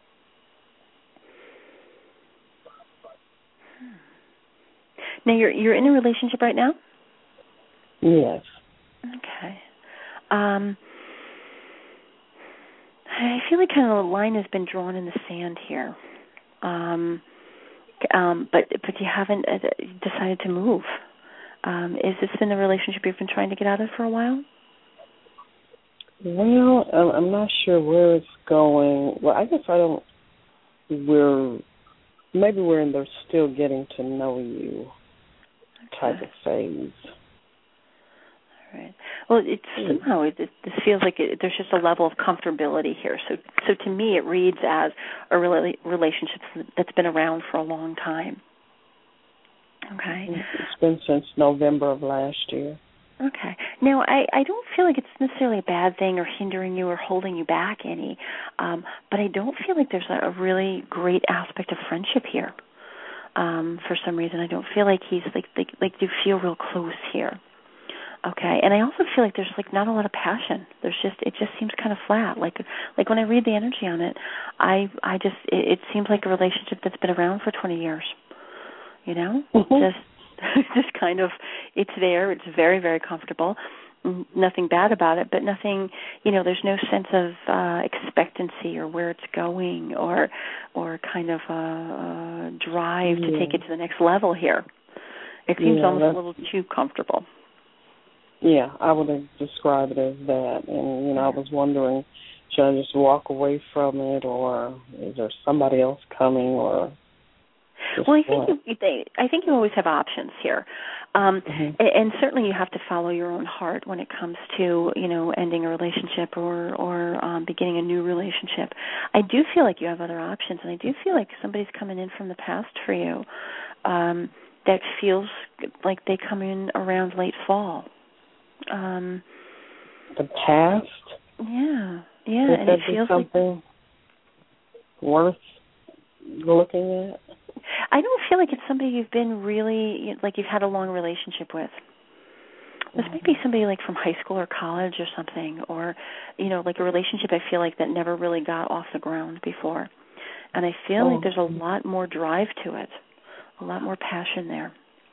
Hmm. Now you're you're in a relationship right now? Yes. Okay. Um, I feel like kind of a line has been drawn in the sand here, um, um, but but you haven't uh, decided to move. Um, is this been a relationship you've been trying to get out of for a while? Well, I'm not sure where it's going. Well, I guess I don't. We're maybe we're in the still getting to know you type okay. of phase. All right. Well, it's somehow it, it this feels like it, there's just a level of comfortability here. So, so to me, it reads as a rela- relationship that's been around for a long time. Okay. It's been since November of last year. Okay. Now, I, I don't feel like it's necessarily a bad thing or hindering you or holding you back any, um, but I don't feel like there's a, a really great aspect of friendship here. Um, for some reason, I don't feel like he's like like like you feel real close here. Okay, and I also feel like there's like not a lot of passion. There's just it just seems kind of flat. Like like when I read the energy on it, I I just it, it seems like a relationship that's been around for twenty years. You know, mm-hmm. just just kind of it's there. It's very very comfortable. Nothing bad about it, but nothing. You know, there's no sense of uh, expectancy or where it's going, or or kind of a, a drive yeah. to take it to the next level here. It seems yeah, almost a little too comfortable. Yeah, I would describe it as that. And, you know, I was wondering, should I just walk away from it, or is there somebody else coming, or well, I think you, they, I think you always have options here, um, mm-hmm. and, and certainly you have to follow your own heart when it comes to, you know, ending a relationship or or um, beginning a new relationship. I do feel like you have other options, and I do feel like somebody's coming in from the past for you um, that feels like they come in around late fall. Um, the past? Yeah, yeah, Would and it feels something like worth looking at. I don't feel like it's somebody you've been really like you've had a long relationship with. This might be somebody like from high school or college or something, or you know, like a relationship I feel like that never really got off the ground before, and I feel oh. like there's a lot more drive to it, a lot more passion there.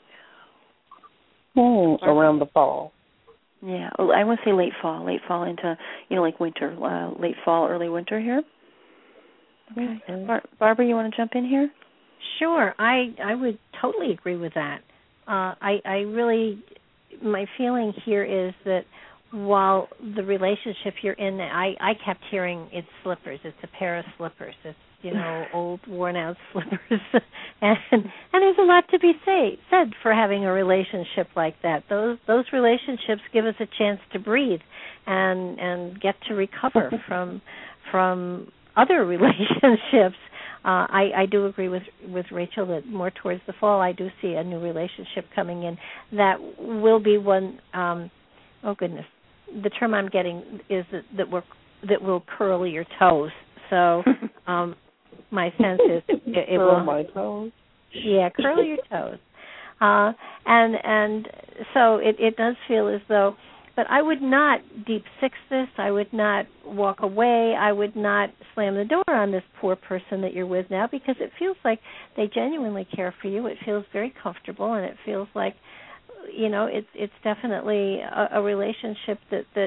Hmm, around the fall. Yeah, I want to say late fall, late fall into, you know, like winter, uh, late fall, early winter here. Okay. okay. Bar- Barbara, you want to jump in here? Sure. I, I would totally agree with that. Uh, I, I really, my feeling here is that while the relationship you're in, I, I kept hearing it's slippers. It's a pair of slippers. It's, you know, old, worn-out slippers. and and there's a lot to be say, said for having a relationship like that. Those those relationships give us a chance to breathe and and get to recover from from other relationships. Uh, I, I do agree with with Rachel that more towards the fall, I do see a new relationship coming in that will be one. Um, oh goodness, the term I'm getting is that that, we're, that will curl your toes. So. Um, My sense is it, it curl will. my toes. Yeah, curl your toes, uh, and and so it, it does feel as though. But I would not deep six this. I would not walk away. I would not slam the door on this poor person that you're with now, because it feels like they genuinely care for you. It feels very comfortable, and it feels like, you know, it's it's definitely a, a relationship that that,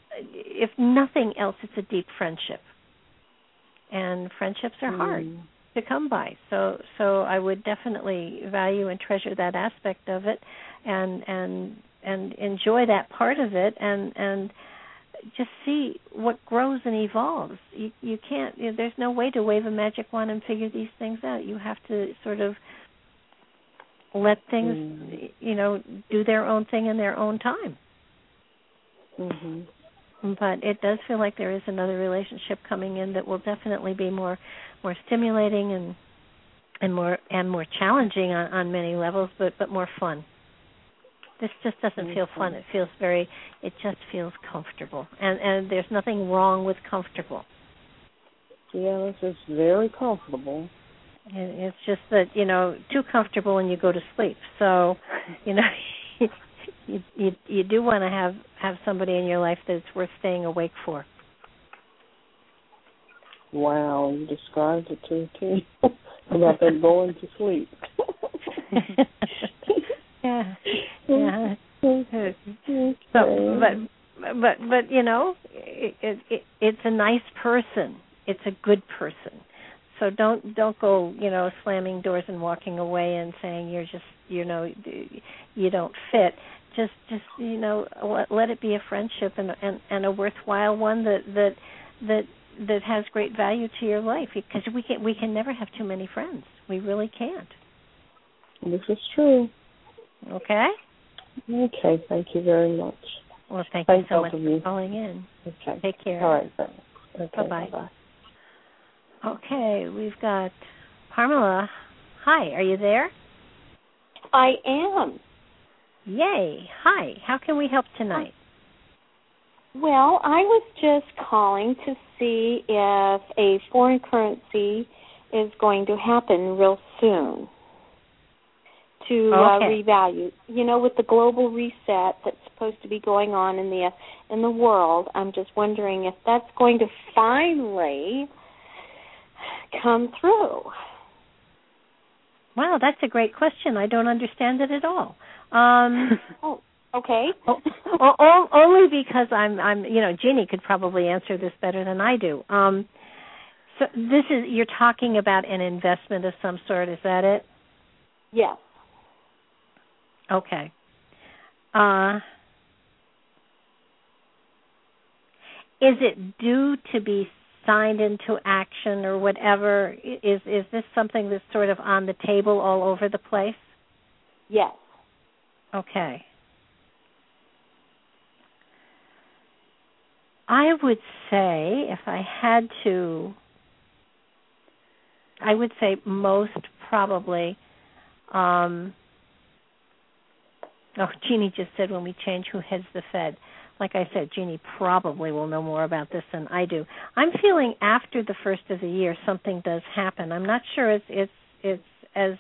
if nothing else, it's a deep friendship. And friendships are hard. to come by. So so I would definitely value and treasure that aspect of it, and and and enjoy that part of it, and and just see what grows and evolves. You you can't. You know, there's no way to wave a magic wand and figure these things out. You have to sort of let things, mm. you know, do their own thing in their own time. Mm-hmm. But it does feel like there is another relationship coming in that will definitely be more, more stimulating and and more and more challenging on, on many levels, but, but more fun. This just doesn't mm-hmm. feel fun. It feels very. It just feels comfortable, and and there's nothing wrong with comfortable. Yeah, this is very comfortable. And it's just that, you know, too comfortable and you go to sleep. So, you know. You, you you do want to have, have somebody in your life that's worth staying awake for. Wow, you described it to a T. About them going to sleep. yeah, yeah. Okay. So, but but but you know, it, it, it it's a nice person. It's a good person. So don't don't go, you know, slamming doors and walking away and saying you're just, you know, you don't fit. Just, just you know, let, let it be a friendship and, and, and a worthwhile one that that that that has great value to your life. Because we can we can never have too many friends. We really can't. This is true. Okay. Okay. Thank you very much. Well, thank Thanks you so much for you. calling in. Okay. Take care. All right. Okay, bye-bye. Bye-bye. Okay, we've got Parmala. Hi, are you there? I am. Yay. Hi. How can we help tonight? Well, I was just calling to see if a foreign currency is going to happen real soon to okay. uh, revalue. You know, with the global reset that's supposed to be going on in the in the world, I'm just wondering if that's going to finally come through. Wow, that's a great question. I don't understand it at all. Um, oh, okay. o- o- only because I'm, I'm, you know, Jeannie could probably answer this better than I do. Um, so this is, you're talking about an investment of some sort, is that it? Yes. Okay. Uh, is it due to be signed into action or whatever? Is is this something that's sort of on the table all over the place? Yes. Okay. I would say, if I had to, I would say most probably, um, oh, Jeannie just said when we change who heads the Fed. Like I said, Jeannie probably will know more about this than I do. I'm feeling after the first of the year something does happen. I'm not sure it's it's it's as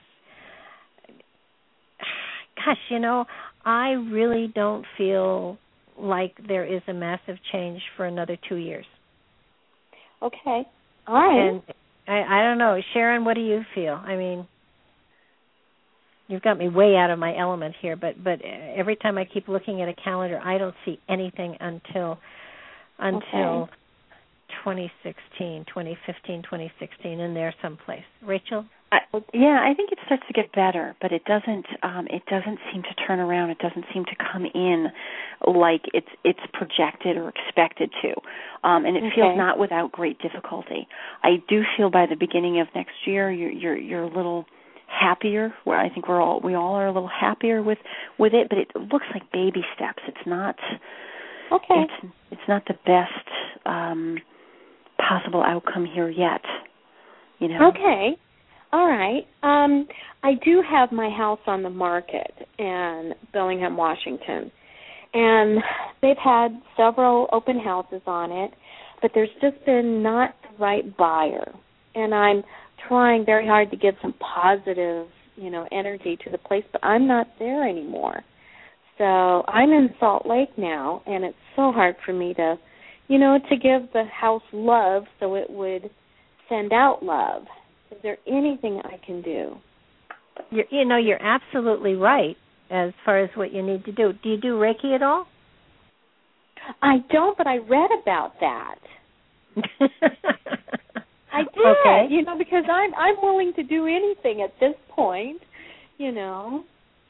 gosh, you know, I really don't feel like there is a massive change for another two years. Okay. All right. And I, I don't know, Sharon, what do you feel? I mean, you've got me way out of my element here, but but every time I keep looking at a calendar, I don't see anything until until okay. twenty sixteen, twenty fifteen, twenty sixteen, in there someplace. Rachel? I, yeah, I think it starts to get better, but it doesn't. Um, it doesn't seem to turn around. It doesn't seem to come in like it's it's projected or expected to, um, and it okay. feels not without great difficulty. I do feel by the beginning of next year, you're you're, you're a little happier. Where I think we're all we all are a little happier with, with it, but it looks like baby steps. It's not. Okay. It's it's not the best um, possible outcome here yet. You know. Okay. All right. Um, I do have my house on the market in Bellingham, Washington, and they've had several open houses on it, but there's just been not the right buyer, and I'm trying very hard to give some positive, you know, energy to the place, but I'm not there anymore. So I'm in Salt Lake now, and it's so hard for me to, you know, to give the house love so it would send out love. Is there anything I can do? You're, you know, you're absolutely right as far as what you need to do. Do you do Reiki at all? I don't, but I read about that. I did, okay. you know, because I'm I'm willing to do anything at this point, you know.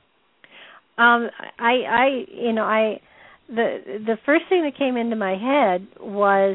Um, I, I, you know, I, the the first thing that came into my head was,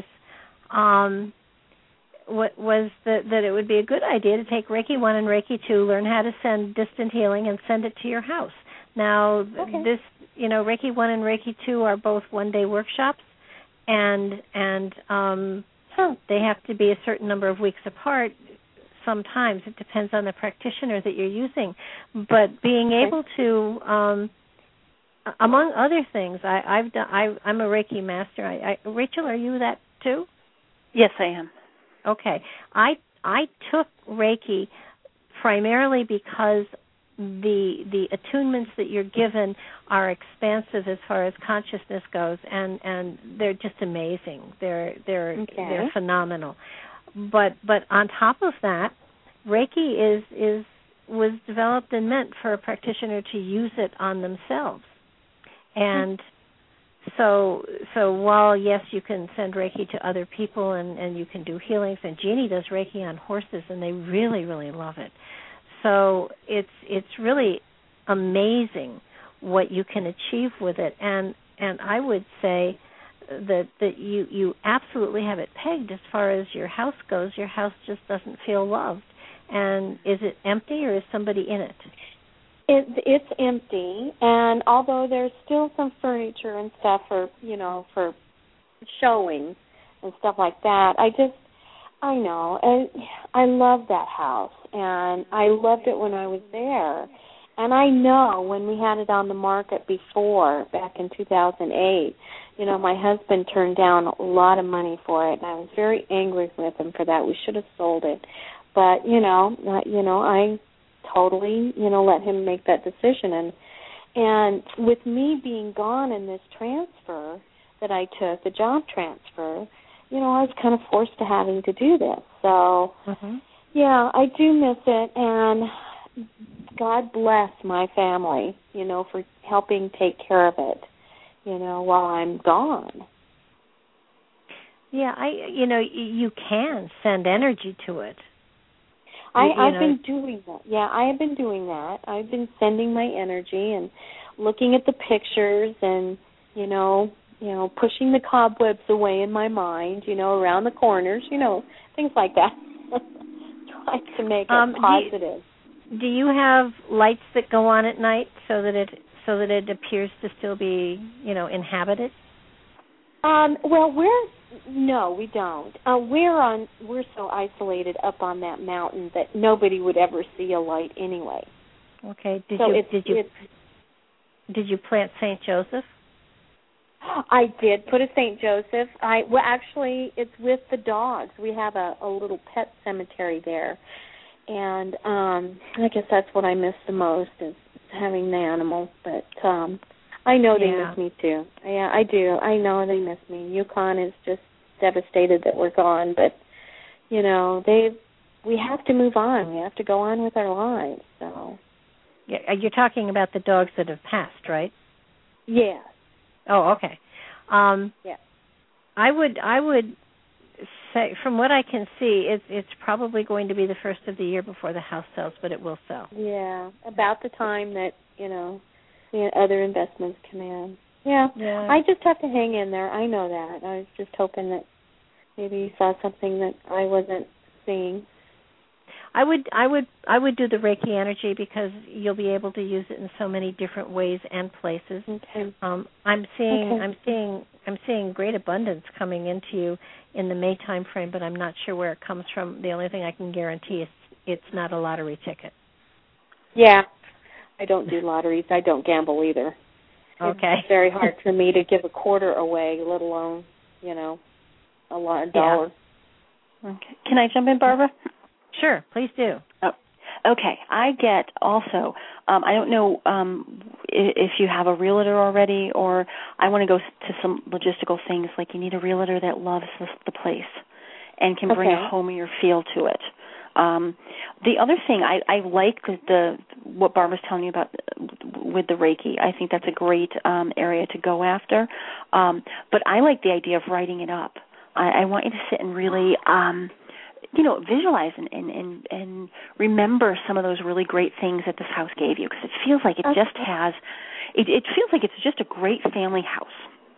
um, what was that that it would be a good idea to take Reiki one and Reiki two, learn how to send distant healing, and send it to your house. Now, okay. this, you know, Reiki one and Reiki two are both one-day workshops, and and um, huh, they have to be a certain number of weeks apart. Sometimes it depends on the practitioner that you're using, but being okay. able to, um, among other things, I, I've done. I, I'm a Reiki master. I, I, Rachel, are you that too? Yes, I am. Okay, I I took Reiki primarily because the the attunements that you're given are expansive as far as consciousness goes, and, and they're just amazing. They're they're okay. they're phenomenal. But but on top of that, Reiki is is was developed and meant for a practitioner to use it on themselves. And so so while yes, you can send Reiki to other people and, and you can do healings, and Jeannie does Reiki on horses, and they really really love it. So it's it's really amazing what you can achieve with it, and and I would say that that you you absolutely have it pegged as far as your house goes. Your house just doesn't feel loved. And is it empty, or is somebody in it? It, it's empty, and although there's still some furniture and stuff for, you know, for showing and stuff like that, I just, I know, and I love that house, and I loved it when I was there. And I know when we had it on the market before, back in two thousand eight, you know, my husband turned down a lot of money for it, and I was very angry with him for that. We should have sold it. But, you know, uh, you know, I totally, you know, let him make that decision. And and with me being gone in this transfer that I took, the job transfer, you know, I was kind of forced to having to do this. So, mm-hmm. yeah, I do miss it. And God bless my family, you know, for helping take care of it, you know, while I'm gone. Yeah, I, you know, you can send energy to it. I, you, you I've know. been doing that. Yeah, I have been doing that. I've been sending my energy and looking at the pictures and, you know, you know, pushing the cobwebs away in my mind, you know, around the corners, you know, things like that. Trying to make it um, positive. Do you, do you have lights that go on at night so that it so that it appears to still be, you know, inhabited? Um, well, we're no, we don't. Uh, we're on. We're so isolated up on that mountain that nobody would ever see a light anyway. Okay. Did so you it's, did you it's, did you plant Saint Joseph? I did put a Saint Joseph. I well, actually, it's with the dogs. We have a, a little pet cemetery there, and um, I guess that's what I miss the most is having the animals. But um, I know they yeah. miss me too. Yeah, I do. I know they miss me. Yukon is just devastated that we're gone, but you know, they we have to move on. We have to go on with our lives. So, yeah, you're talking about the dogs that have passed, right? Yeah. Oh, okay. Um, yeah. I would I would say, from what I can see, it's it's probably going to be the first of the year before the house sells, but it will sell. Yeah, about the time that you know. The other investments come in. Yeah. yeah, I just have to hang in there. I know that. I was just hoping that maybe you saw something that I wasn't seeing. I would, I would, I would do the Reiki energy because you'll be able to use it in so many different ways and places. Okay. Um, I'm seeing, okay. I'm seeing, I'm seeing great abundance coming into you in the May time frame, but I'm not sure where it comes from. The only thing I can guarantee is it's not a lottery ticket. Yeah. I don't do lotteries. I don't gamble either. Okay. It's very hard for me to give a quarter away, let alone, you know, a lot of dollars. Yeah. Okay. Can I jump in, Barbara? Sure, please do. Oh, okay. I get also, um, I don't know um, if you have a realtor already, or I want to go to some logistical things, like you need a realtor that loves the, the place and can bring okay. a homier feel to it. Um, the other thing, I, I like the, the what Barbara's telling you about with the Reiki. I think that's a great um, area to go after. Um, but I like the idea of writing it up. I, I want you to sit and really um, you know, visualize and, and, and, and remember some of those really great things that this house gave you, because it feels like it okay. just has, it, it feels like it's just a great family house.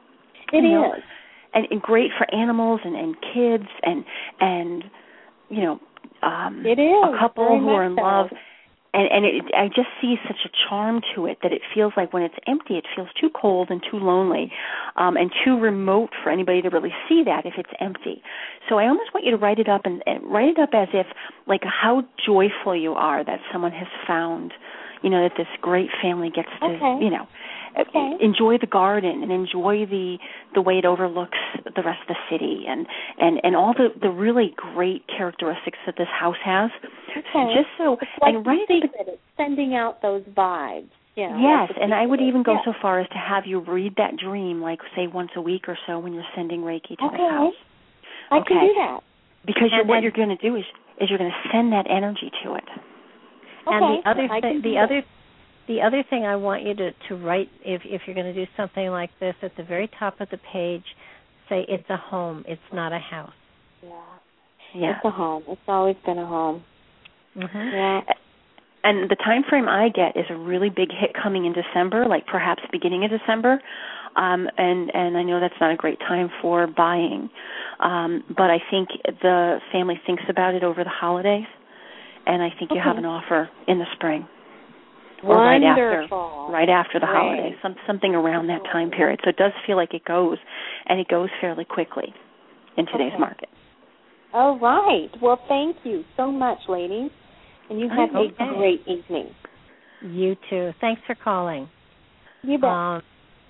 It you is. Know? And, and great for animals and, and kids and, and you know, um, it is. a couple Very who are in so. love. And, and it, I just see such a charm to it that it feels like when it's empty, it feels too cold and too lonely um, and too remote for anybody to really see that if it's empty. So I almost want you to write it up and, and write it up as if, like, how joyful you are that someone has found, you know, that this great family gets to, okay. you know, okay. enjoy the garden and enjoy the the way it overlooks the rest of the city and, and, and all the, the really great characteristics that this house has. Okay. Just so, it's like and write it, it's sending out those vibes. You know, yes, like and I would even go yeah. so far as to have you read that dream, like, say, once a week or so when you're sending Reiki to okay. the house. I okay. can do that. Because you're, and, what and, you're going to do is, is you're going to send that energy to it. Okay. And the other I th- can the do other that. the other thing I want you to, to write, if if you're going to do something like this, at the very top of the page, say it's a home, it's not a house. Yeah. Yeah. It's a home. It's always been a home. Mm-hmm. Yeah. And the time frame I get is a really big hit coming in December, like perhaps beginning of December. Um, and, and I know that's not a great time for buying. Um, but I think the family thinks about it over the holidays, and I think okay. you have an offer in the spring. Wonderful. Or right after, right after the Great. holidays, some, something around that time period. So it does feel like it goes, and it goes fairly quickly in today's okay. market. All right. Well, thank you so much, ladies. And you have okay. a great evening. You too. Thanks for calling. You bet. Um,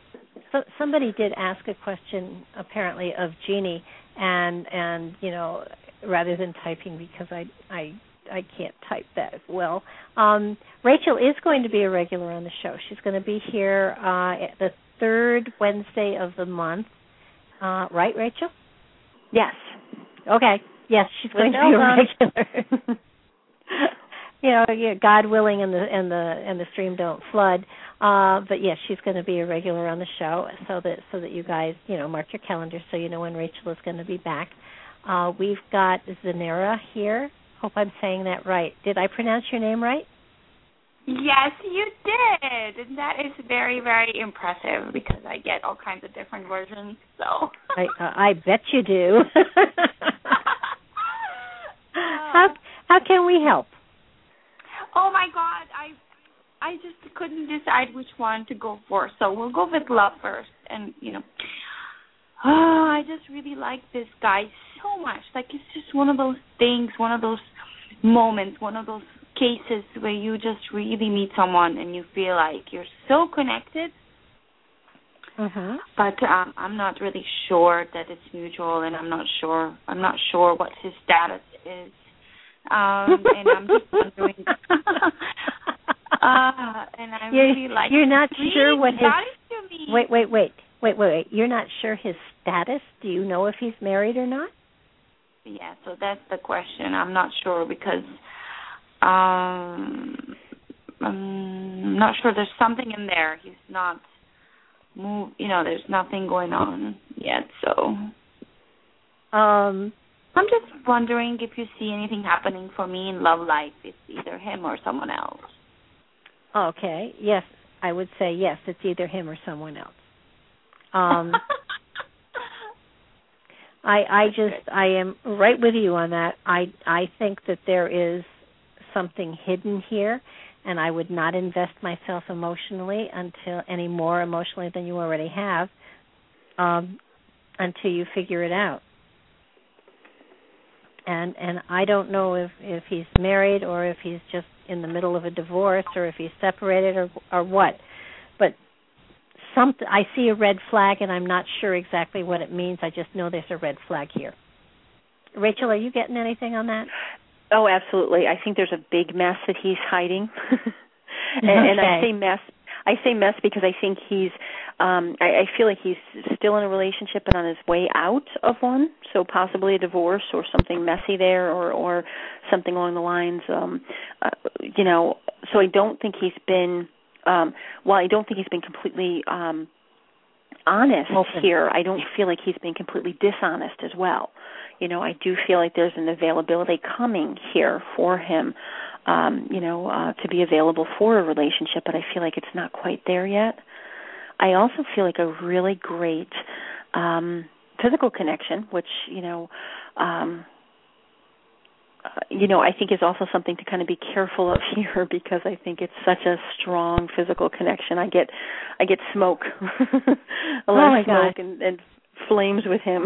so somebody did ask a question, apparently, of Jeannie, and and you know, rather than typing, because I I I can't type that well. Um, Rachel is going to be a regular on the show. She's going to be here uh, at the third Wednesday of the month. Uh, right, Rachel? Yes. Okay. Yes, she's going to be a regular. You know, yeah, God willing, and the and the and the stream don't flood. Uh, but yes, she's going to be a regular on the show, so that so that you guys, you know, mark your calendars so you know when Rachel is going to be back. Uh, we've got Zanera here. Hope I'm saying that right. Did I pronounce your name right? Yes, you did. And that is very, very impressive because I get all kinds of different versions. So I uh, I bet you do. how how can we help? Oh my God, I I just couldn't decide which one to go for. So we'll go with love first. And you know, oh, I just really like this guy so much. Like, it's just one of those things, one of those moments, one of those cases where you just really meet someone and you feel like you're so connected. Mm-hmm. But um, I'm not really sure that it's mutual, and I'm not sure. I'm not sure what his status is. Um, and I'm just wondering. uh, and I you're, really like. You're not sure what his. To me. Wait, wait, wait, wait, wait, wait. You're not sure his status. Do you know if he's married or not? Yeah, so that's the question. I'm not sure because um, I'm not sure. There's something in there. He's not move. You know, there's nothing going on yet. So, um, I'm just wondering if you see anything happening for me in love life. It's either him or someone else. Okay. Yes, I would say yes. It's either him or someone else. Um. I, I just, I am right with you on that. I, I think that there is something hidden here, and I would not invest myself emotionally until any more emotionally than you already have, um, until you figure it out. And and I don't know if, if he's married or if he's just in the middle of a divorce or if he's separated or or what, but. Something, I see a red flag, and I'm not sure exactly what it means. I just know there's a red flag here. Rachel, are you getting anything on that? Oh, absolutely. I think there's a big mess that he's hiding. and, okay. and I say mess. I say mess because I think he's. Um, I, I feel like he's still in a relationship and on his way out of one. So possibly a divorce or something messy there, or or something along the lines. Um, uh, you know. So I don't think he's been. Um, while I don't think he's been completely um, honest Open. here. I don't feel like he's being completely dishonest as well. You know, I do feel like there's an availability coming here for him, um, you know, uh, to be available for a relationship, but I feel like it's not quite there yet. I also feel like a really great um, physical connection, which, you know, um, uh, you know, I think is also something to kind of be careful of here, because I think it's such a strong physical connection. I get, I get smoke, a lot oh of smoke and, and flames with him.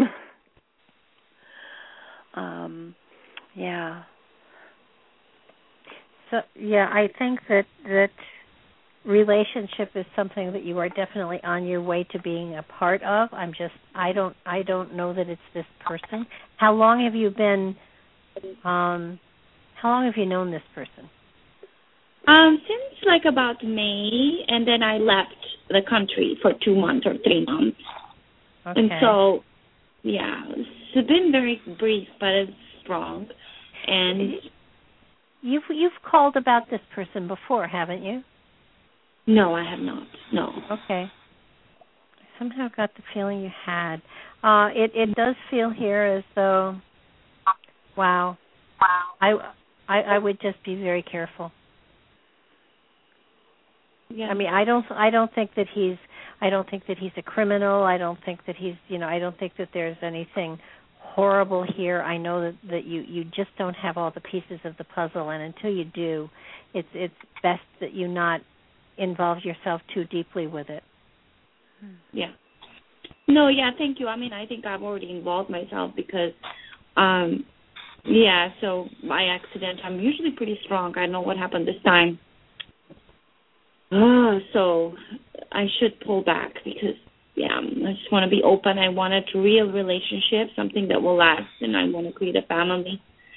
Um, yeah. So yeah, I think that that relationship is something that you are definitely on your way to being a part of. I'm just I don't I don't know that it's this person. How long have you been um how long have you known this person? Um, since like about May, and then I left the country for two months or three months. Okay. And so yeah, it's been very brief, but it's strong. And you've you've called about this person before, haven't you? No, I have not. No. Okay. I somehow got the feeling you had. Uh, it it does feel here as though, wow, wow. I I, I would just be very careful. Yeah. I mean, I don't I don't think that he's I don't think that he's a criminal. I don't think that he's, you know, I don't think that there's anything horrible here. I know that, that you, you just don't have all the pieces of the puzzle, and until you do, it's it's best that you not involve yourself too deeply with it. Yeah. No, yeah, thank you. I mean, I think I've already involved myself because, um, yeah, so by accident, I'm usually pretty strong. I know what happened this time. Uh, so I should pull back because, yeah, I just want to be open. I want a real relationship, something that will last, and I want to create a family.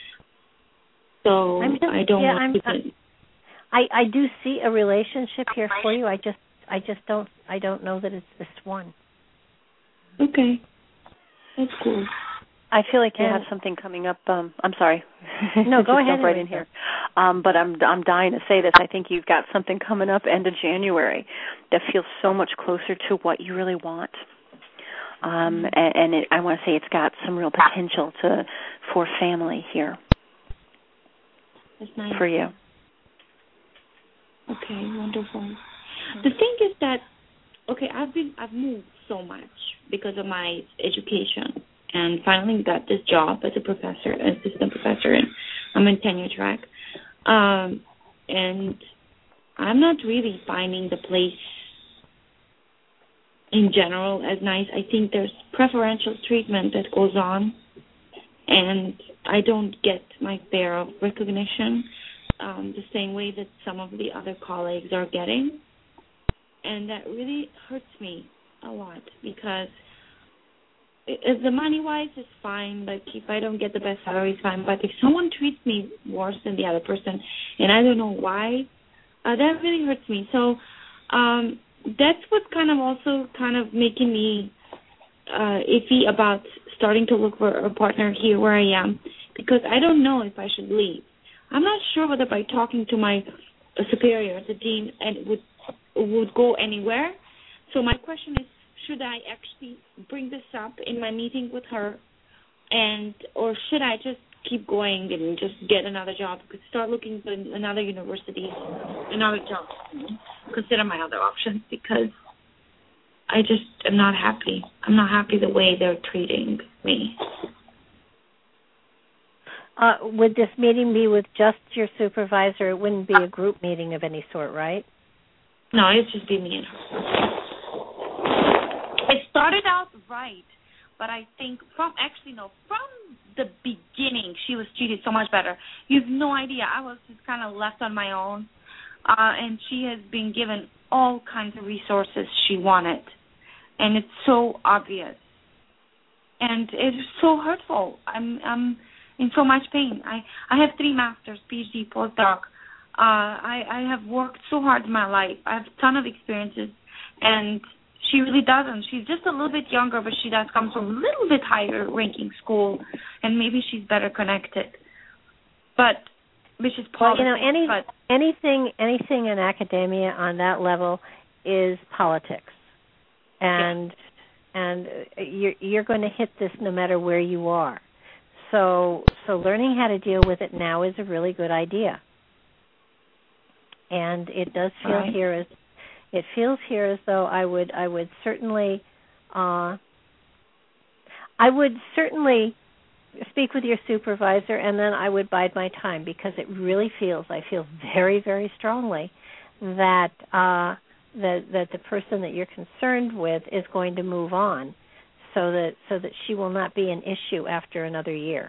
So I'm just, I don't yeah, want I'm, to... I, I do see a relationship here for you. I just I just don't I don't know that it's this one. Okay. That's cool. I feel like you and, have something coming up. Um, I'm sorry. No, go ahead. Jump right in here. Um, but I'm I'm dying to say this. I think you've got something coming up end of January that feels so much closer to what you really want. Um, mm-hmm. And, and it, I want to say it's got some real potential to for family here. That's nice. For you. Okay, wonderful. Mm-hmm. The thing is that, okay, I've been I've moved so much because of my education. And finally got this job as a professor, assistant professor, and I'm in tenure track. Um, and I'm not really finding the place in general as nice. I think there's preferential treatment that goes on, and I don't get my fair of recognition um, the same way that some of the other colleagues are getting. And that really hurts me a lot because if the money-wise is fine, like if I don't get the best salary, it's fine. But if someone treats me worse than the other person, and I don't know why, uh, that really hurts me. So um, that's what's kind of also kind of making me uh, iffy about starting to look for a partner here where I am, because I don't know if I should leave. I'm not sure whether by talking to my superior, the dean, and would would go anywhere. So my question is, should I actually bring this up in my meeting with her, and or should I just keep going and just get another job? Could start looking for another university, another job, consider my other options, because I just am not happy. I'm not happy the way they're treating me. Uh, would this meeting be with just your supervisor? It wouldn't be a group meeting of any sort, right? No, it'd just be me and her. It started out right, but I think from, actually, no, from the beginning, she was treated so much better. You have no idea. I was just kind of left on my own, uh, and she has been given all kinds of resources she wanted, and it's so obvious. And it's so hurtful. I'm I'm in so much pain. I, I have three masters, PhD, postdoc. Uh, I, I have worked so hard in my life. I have a ton of experiences, and she really doesn't. She's just a little bit younger, but she does come from a little bit higher ranking school, and maybe she's better connected. But, which is politics. Well, you know, any, but, anything, anything in academia on that level is politics. And, and you're you're going to hit this no matter where you are. So so learning how to deal with it now is a really good idea. And it does feel right. here as it feels here as though I would I would certainly uh, I would certainly speak with your supervisor, and then I would bide my time, because it really feels I feel very very strongly that uh, that that the person that you're concerned with is going to move on, so that so that she will not be an issue after another year.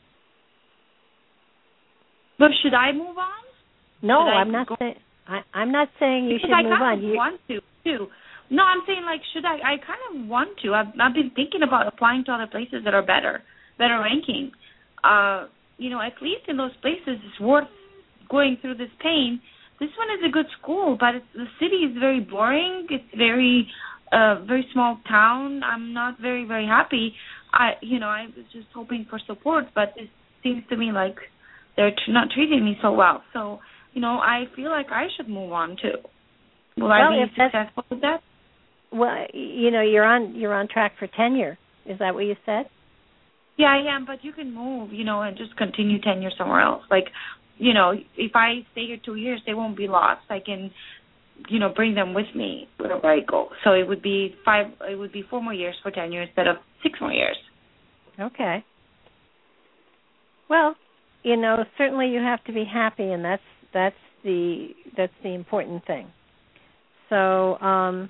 But should I move on? No, should I'm not saying. I'm not saying you because should I move kind on. Of You want to too. No, I'm saying like should I? I kind of want to. I've I've been thinking about applying to other places that are better, better ranking. Uh, you know, at least in those places, it's worth going through this pain. This one is a good school, but it's, the city is very boring. It's very, uh, very small town. I'm not very very happy. I, you know, I was just hoping for support, but it seems to me like they're t- not treating me so well. So, you know, I feel like I should move on too. Will well, I be if successful with that? Well, you know, you're on you're on track for tenure. Is that what you said? Yeah, I am, but you can move, you know, and just continue tenure somewhere else. Like, you know, if I stay here two years, they won't be lost. I can, you know, bring them with me wherever I go. So it would be five. It would be four more years for tenure instead of six more years. Okay. Well, you know, certainly you have to be happy, and that's that's the that's the important thing. So, um,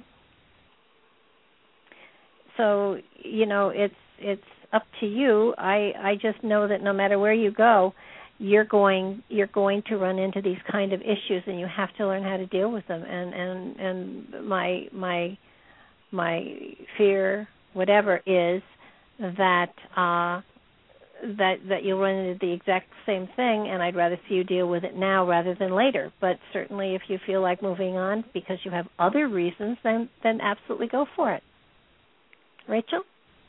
so you know, it's it's up to you. I I just know that no matter where you go, you're going you're going to run into these kind of issues, and you have to learn how to deal with them. And and and my my my fear, whatever, is that. Uh, that that you'll run into the exact same thing, and I'd rather see you deal with it now rather than later. But certainly if you feel like moving on because you have other reasons, then then absolutely go for it. Rachel?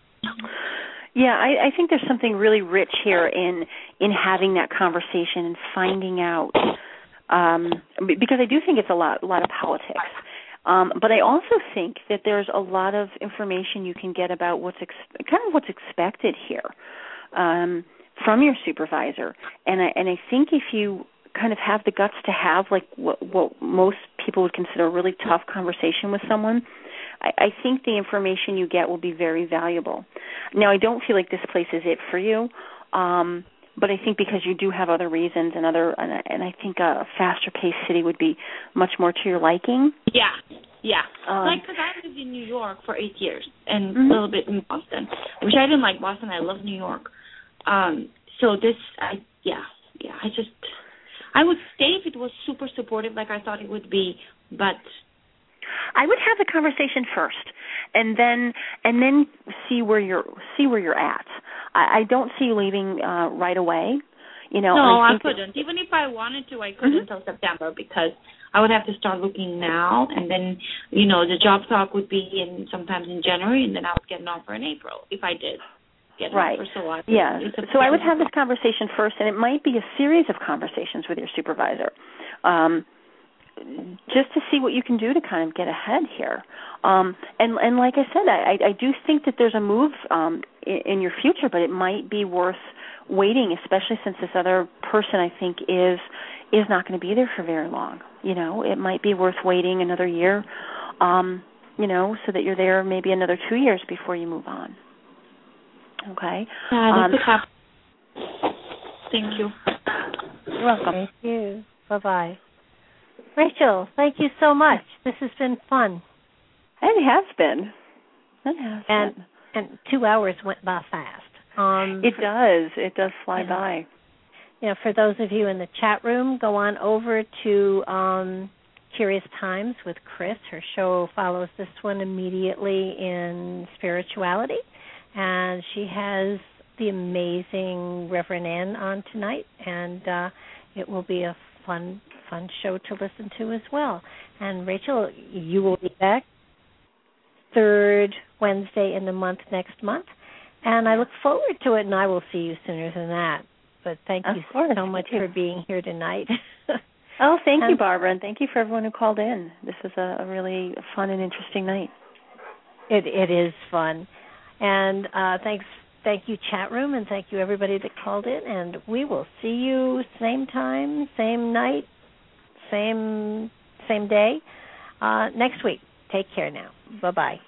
Yeah, I, I think there's something really rich here in in having that conversation and finding out, um, because I do think it's a lot, a lot of politics. Um, but I also think that there's a lot of information you can get about what's ex- kind of what's expected here. Um, from your supervisor, and I and I think if you kind of have the guts to have like what, what most people would consider a really tough conversation with someone, I, I think the information you get will be very valuable. Now, I don't feel like this place is it for you, um, but I think because you do have other reasons and other, and, and I think a faster-paced city would be much more to your liking. Yeah. Yeah, um, like because I lived in New York for eight years and mm-hmm. a little bit in Boston, which I didn't like Boston. I love New York. Um, so this, I yeah, yeah. I just, I would stay if it was super supportive, like I thought it would be. But I would have the conversation first, and then and then see where you're see where you're at. I, I don't see you leaving uh, right away. You know, no, I, I couldn't. That, even if I wanted to, I couldn't mm-hmm. until September because I would have to start looking now, and then, you know, the job talk would be in sometimes in January, and then I would get an offer in April if I did get an right. offer. So I yeah. So I would have this conversation first, and it might be a series of conversations with your supervisor, um, just to see what you can do to kind of get ahead here. Um, and and like I said, I, I do think that there's a move um, in, in your future, but it might be worth waiting, especially since this other person I think is is not going to be there for very long. You know, it might be worth waiting another year, um, you know, so that you're there maybe another two years before you move on. Okay? Yeah, um, that's um, Thank you. You're welcome. Thank you. Bye-bye. Rachel, thank you so much. This has been fun. It has been. It has and, been. And two hours went by fast. Um, it does. It does fly yeah. by. You know, for those of you in the chat room, go on over to um, Curious Times with Chris. Her show follows this one immediately in spirituality. And she has the amazing Reverend Ann on tonight. And uh, it will be a fun, fun show to listen to as well. And Rachel, you will be back third Wednesday in the month next month. And I look forward to it, and I will see you sooner than that. But thank of you course. so much thank for being here tonight. oh, thank and, you, Barbara, and thank you for everyone who called in. This is a, a really fun and interesting night. It it is fun, and uh, thanks, thank you chat room, and thank you everybody that called in. And we will see you same time, same night, same same day uh, next week. Take care now. Bye bye.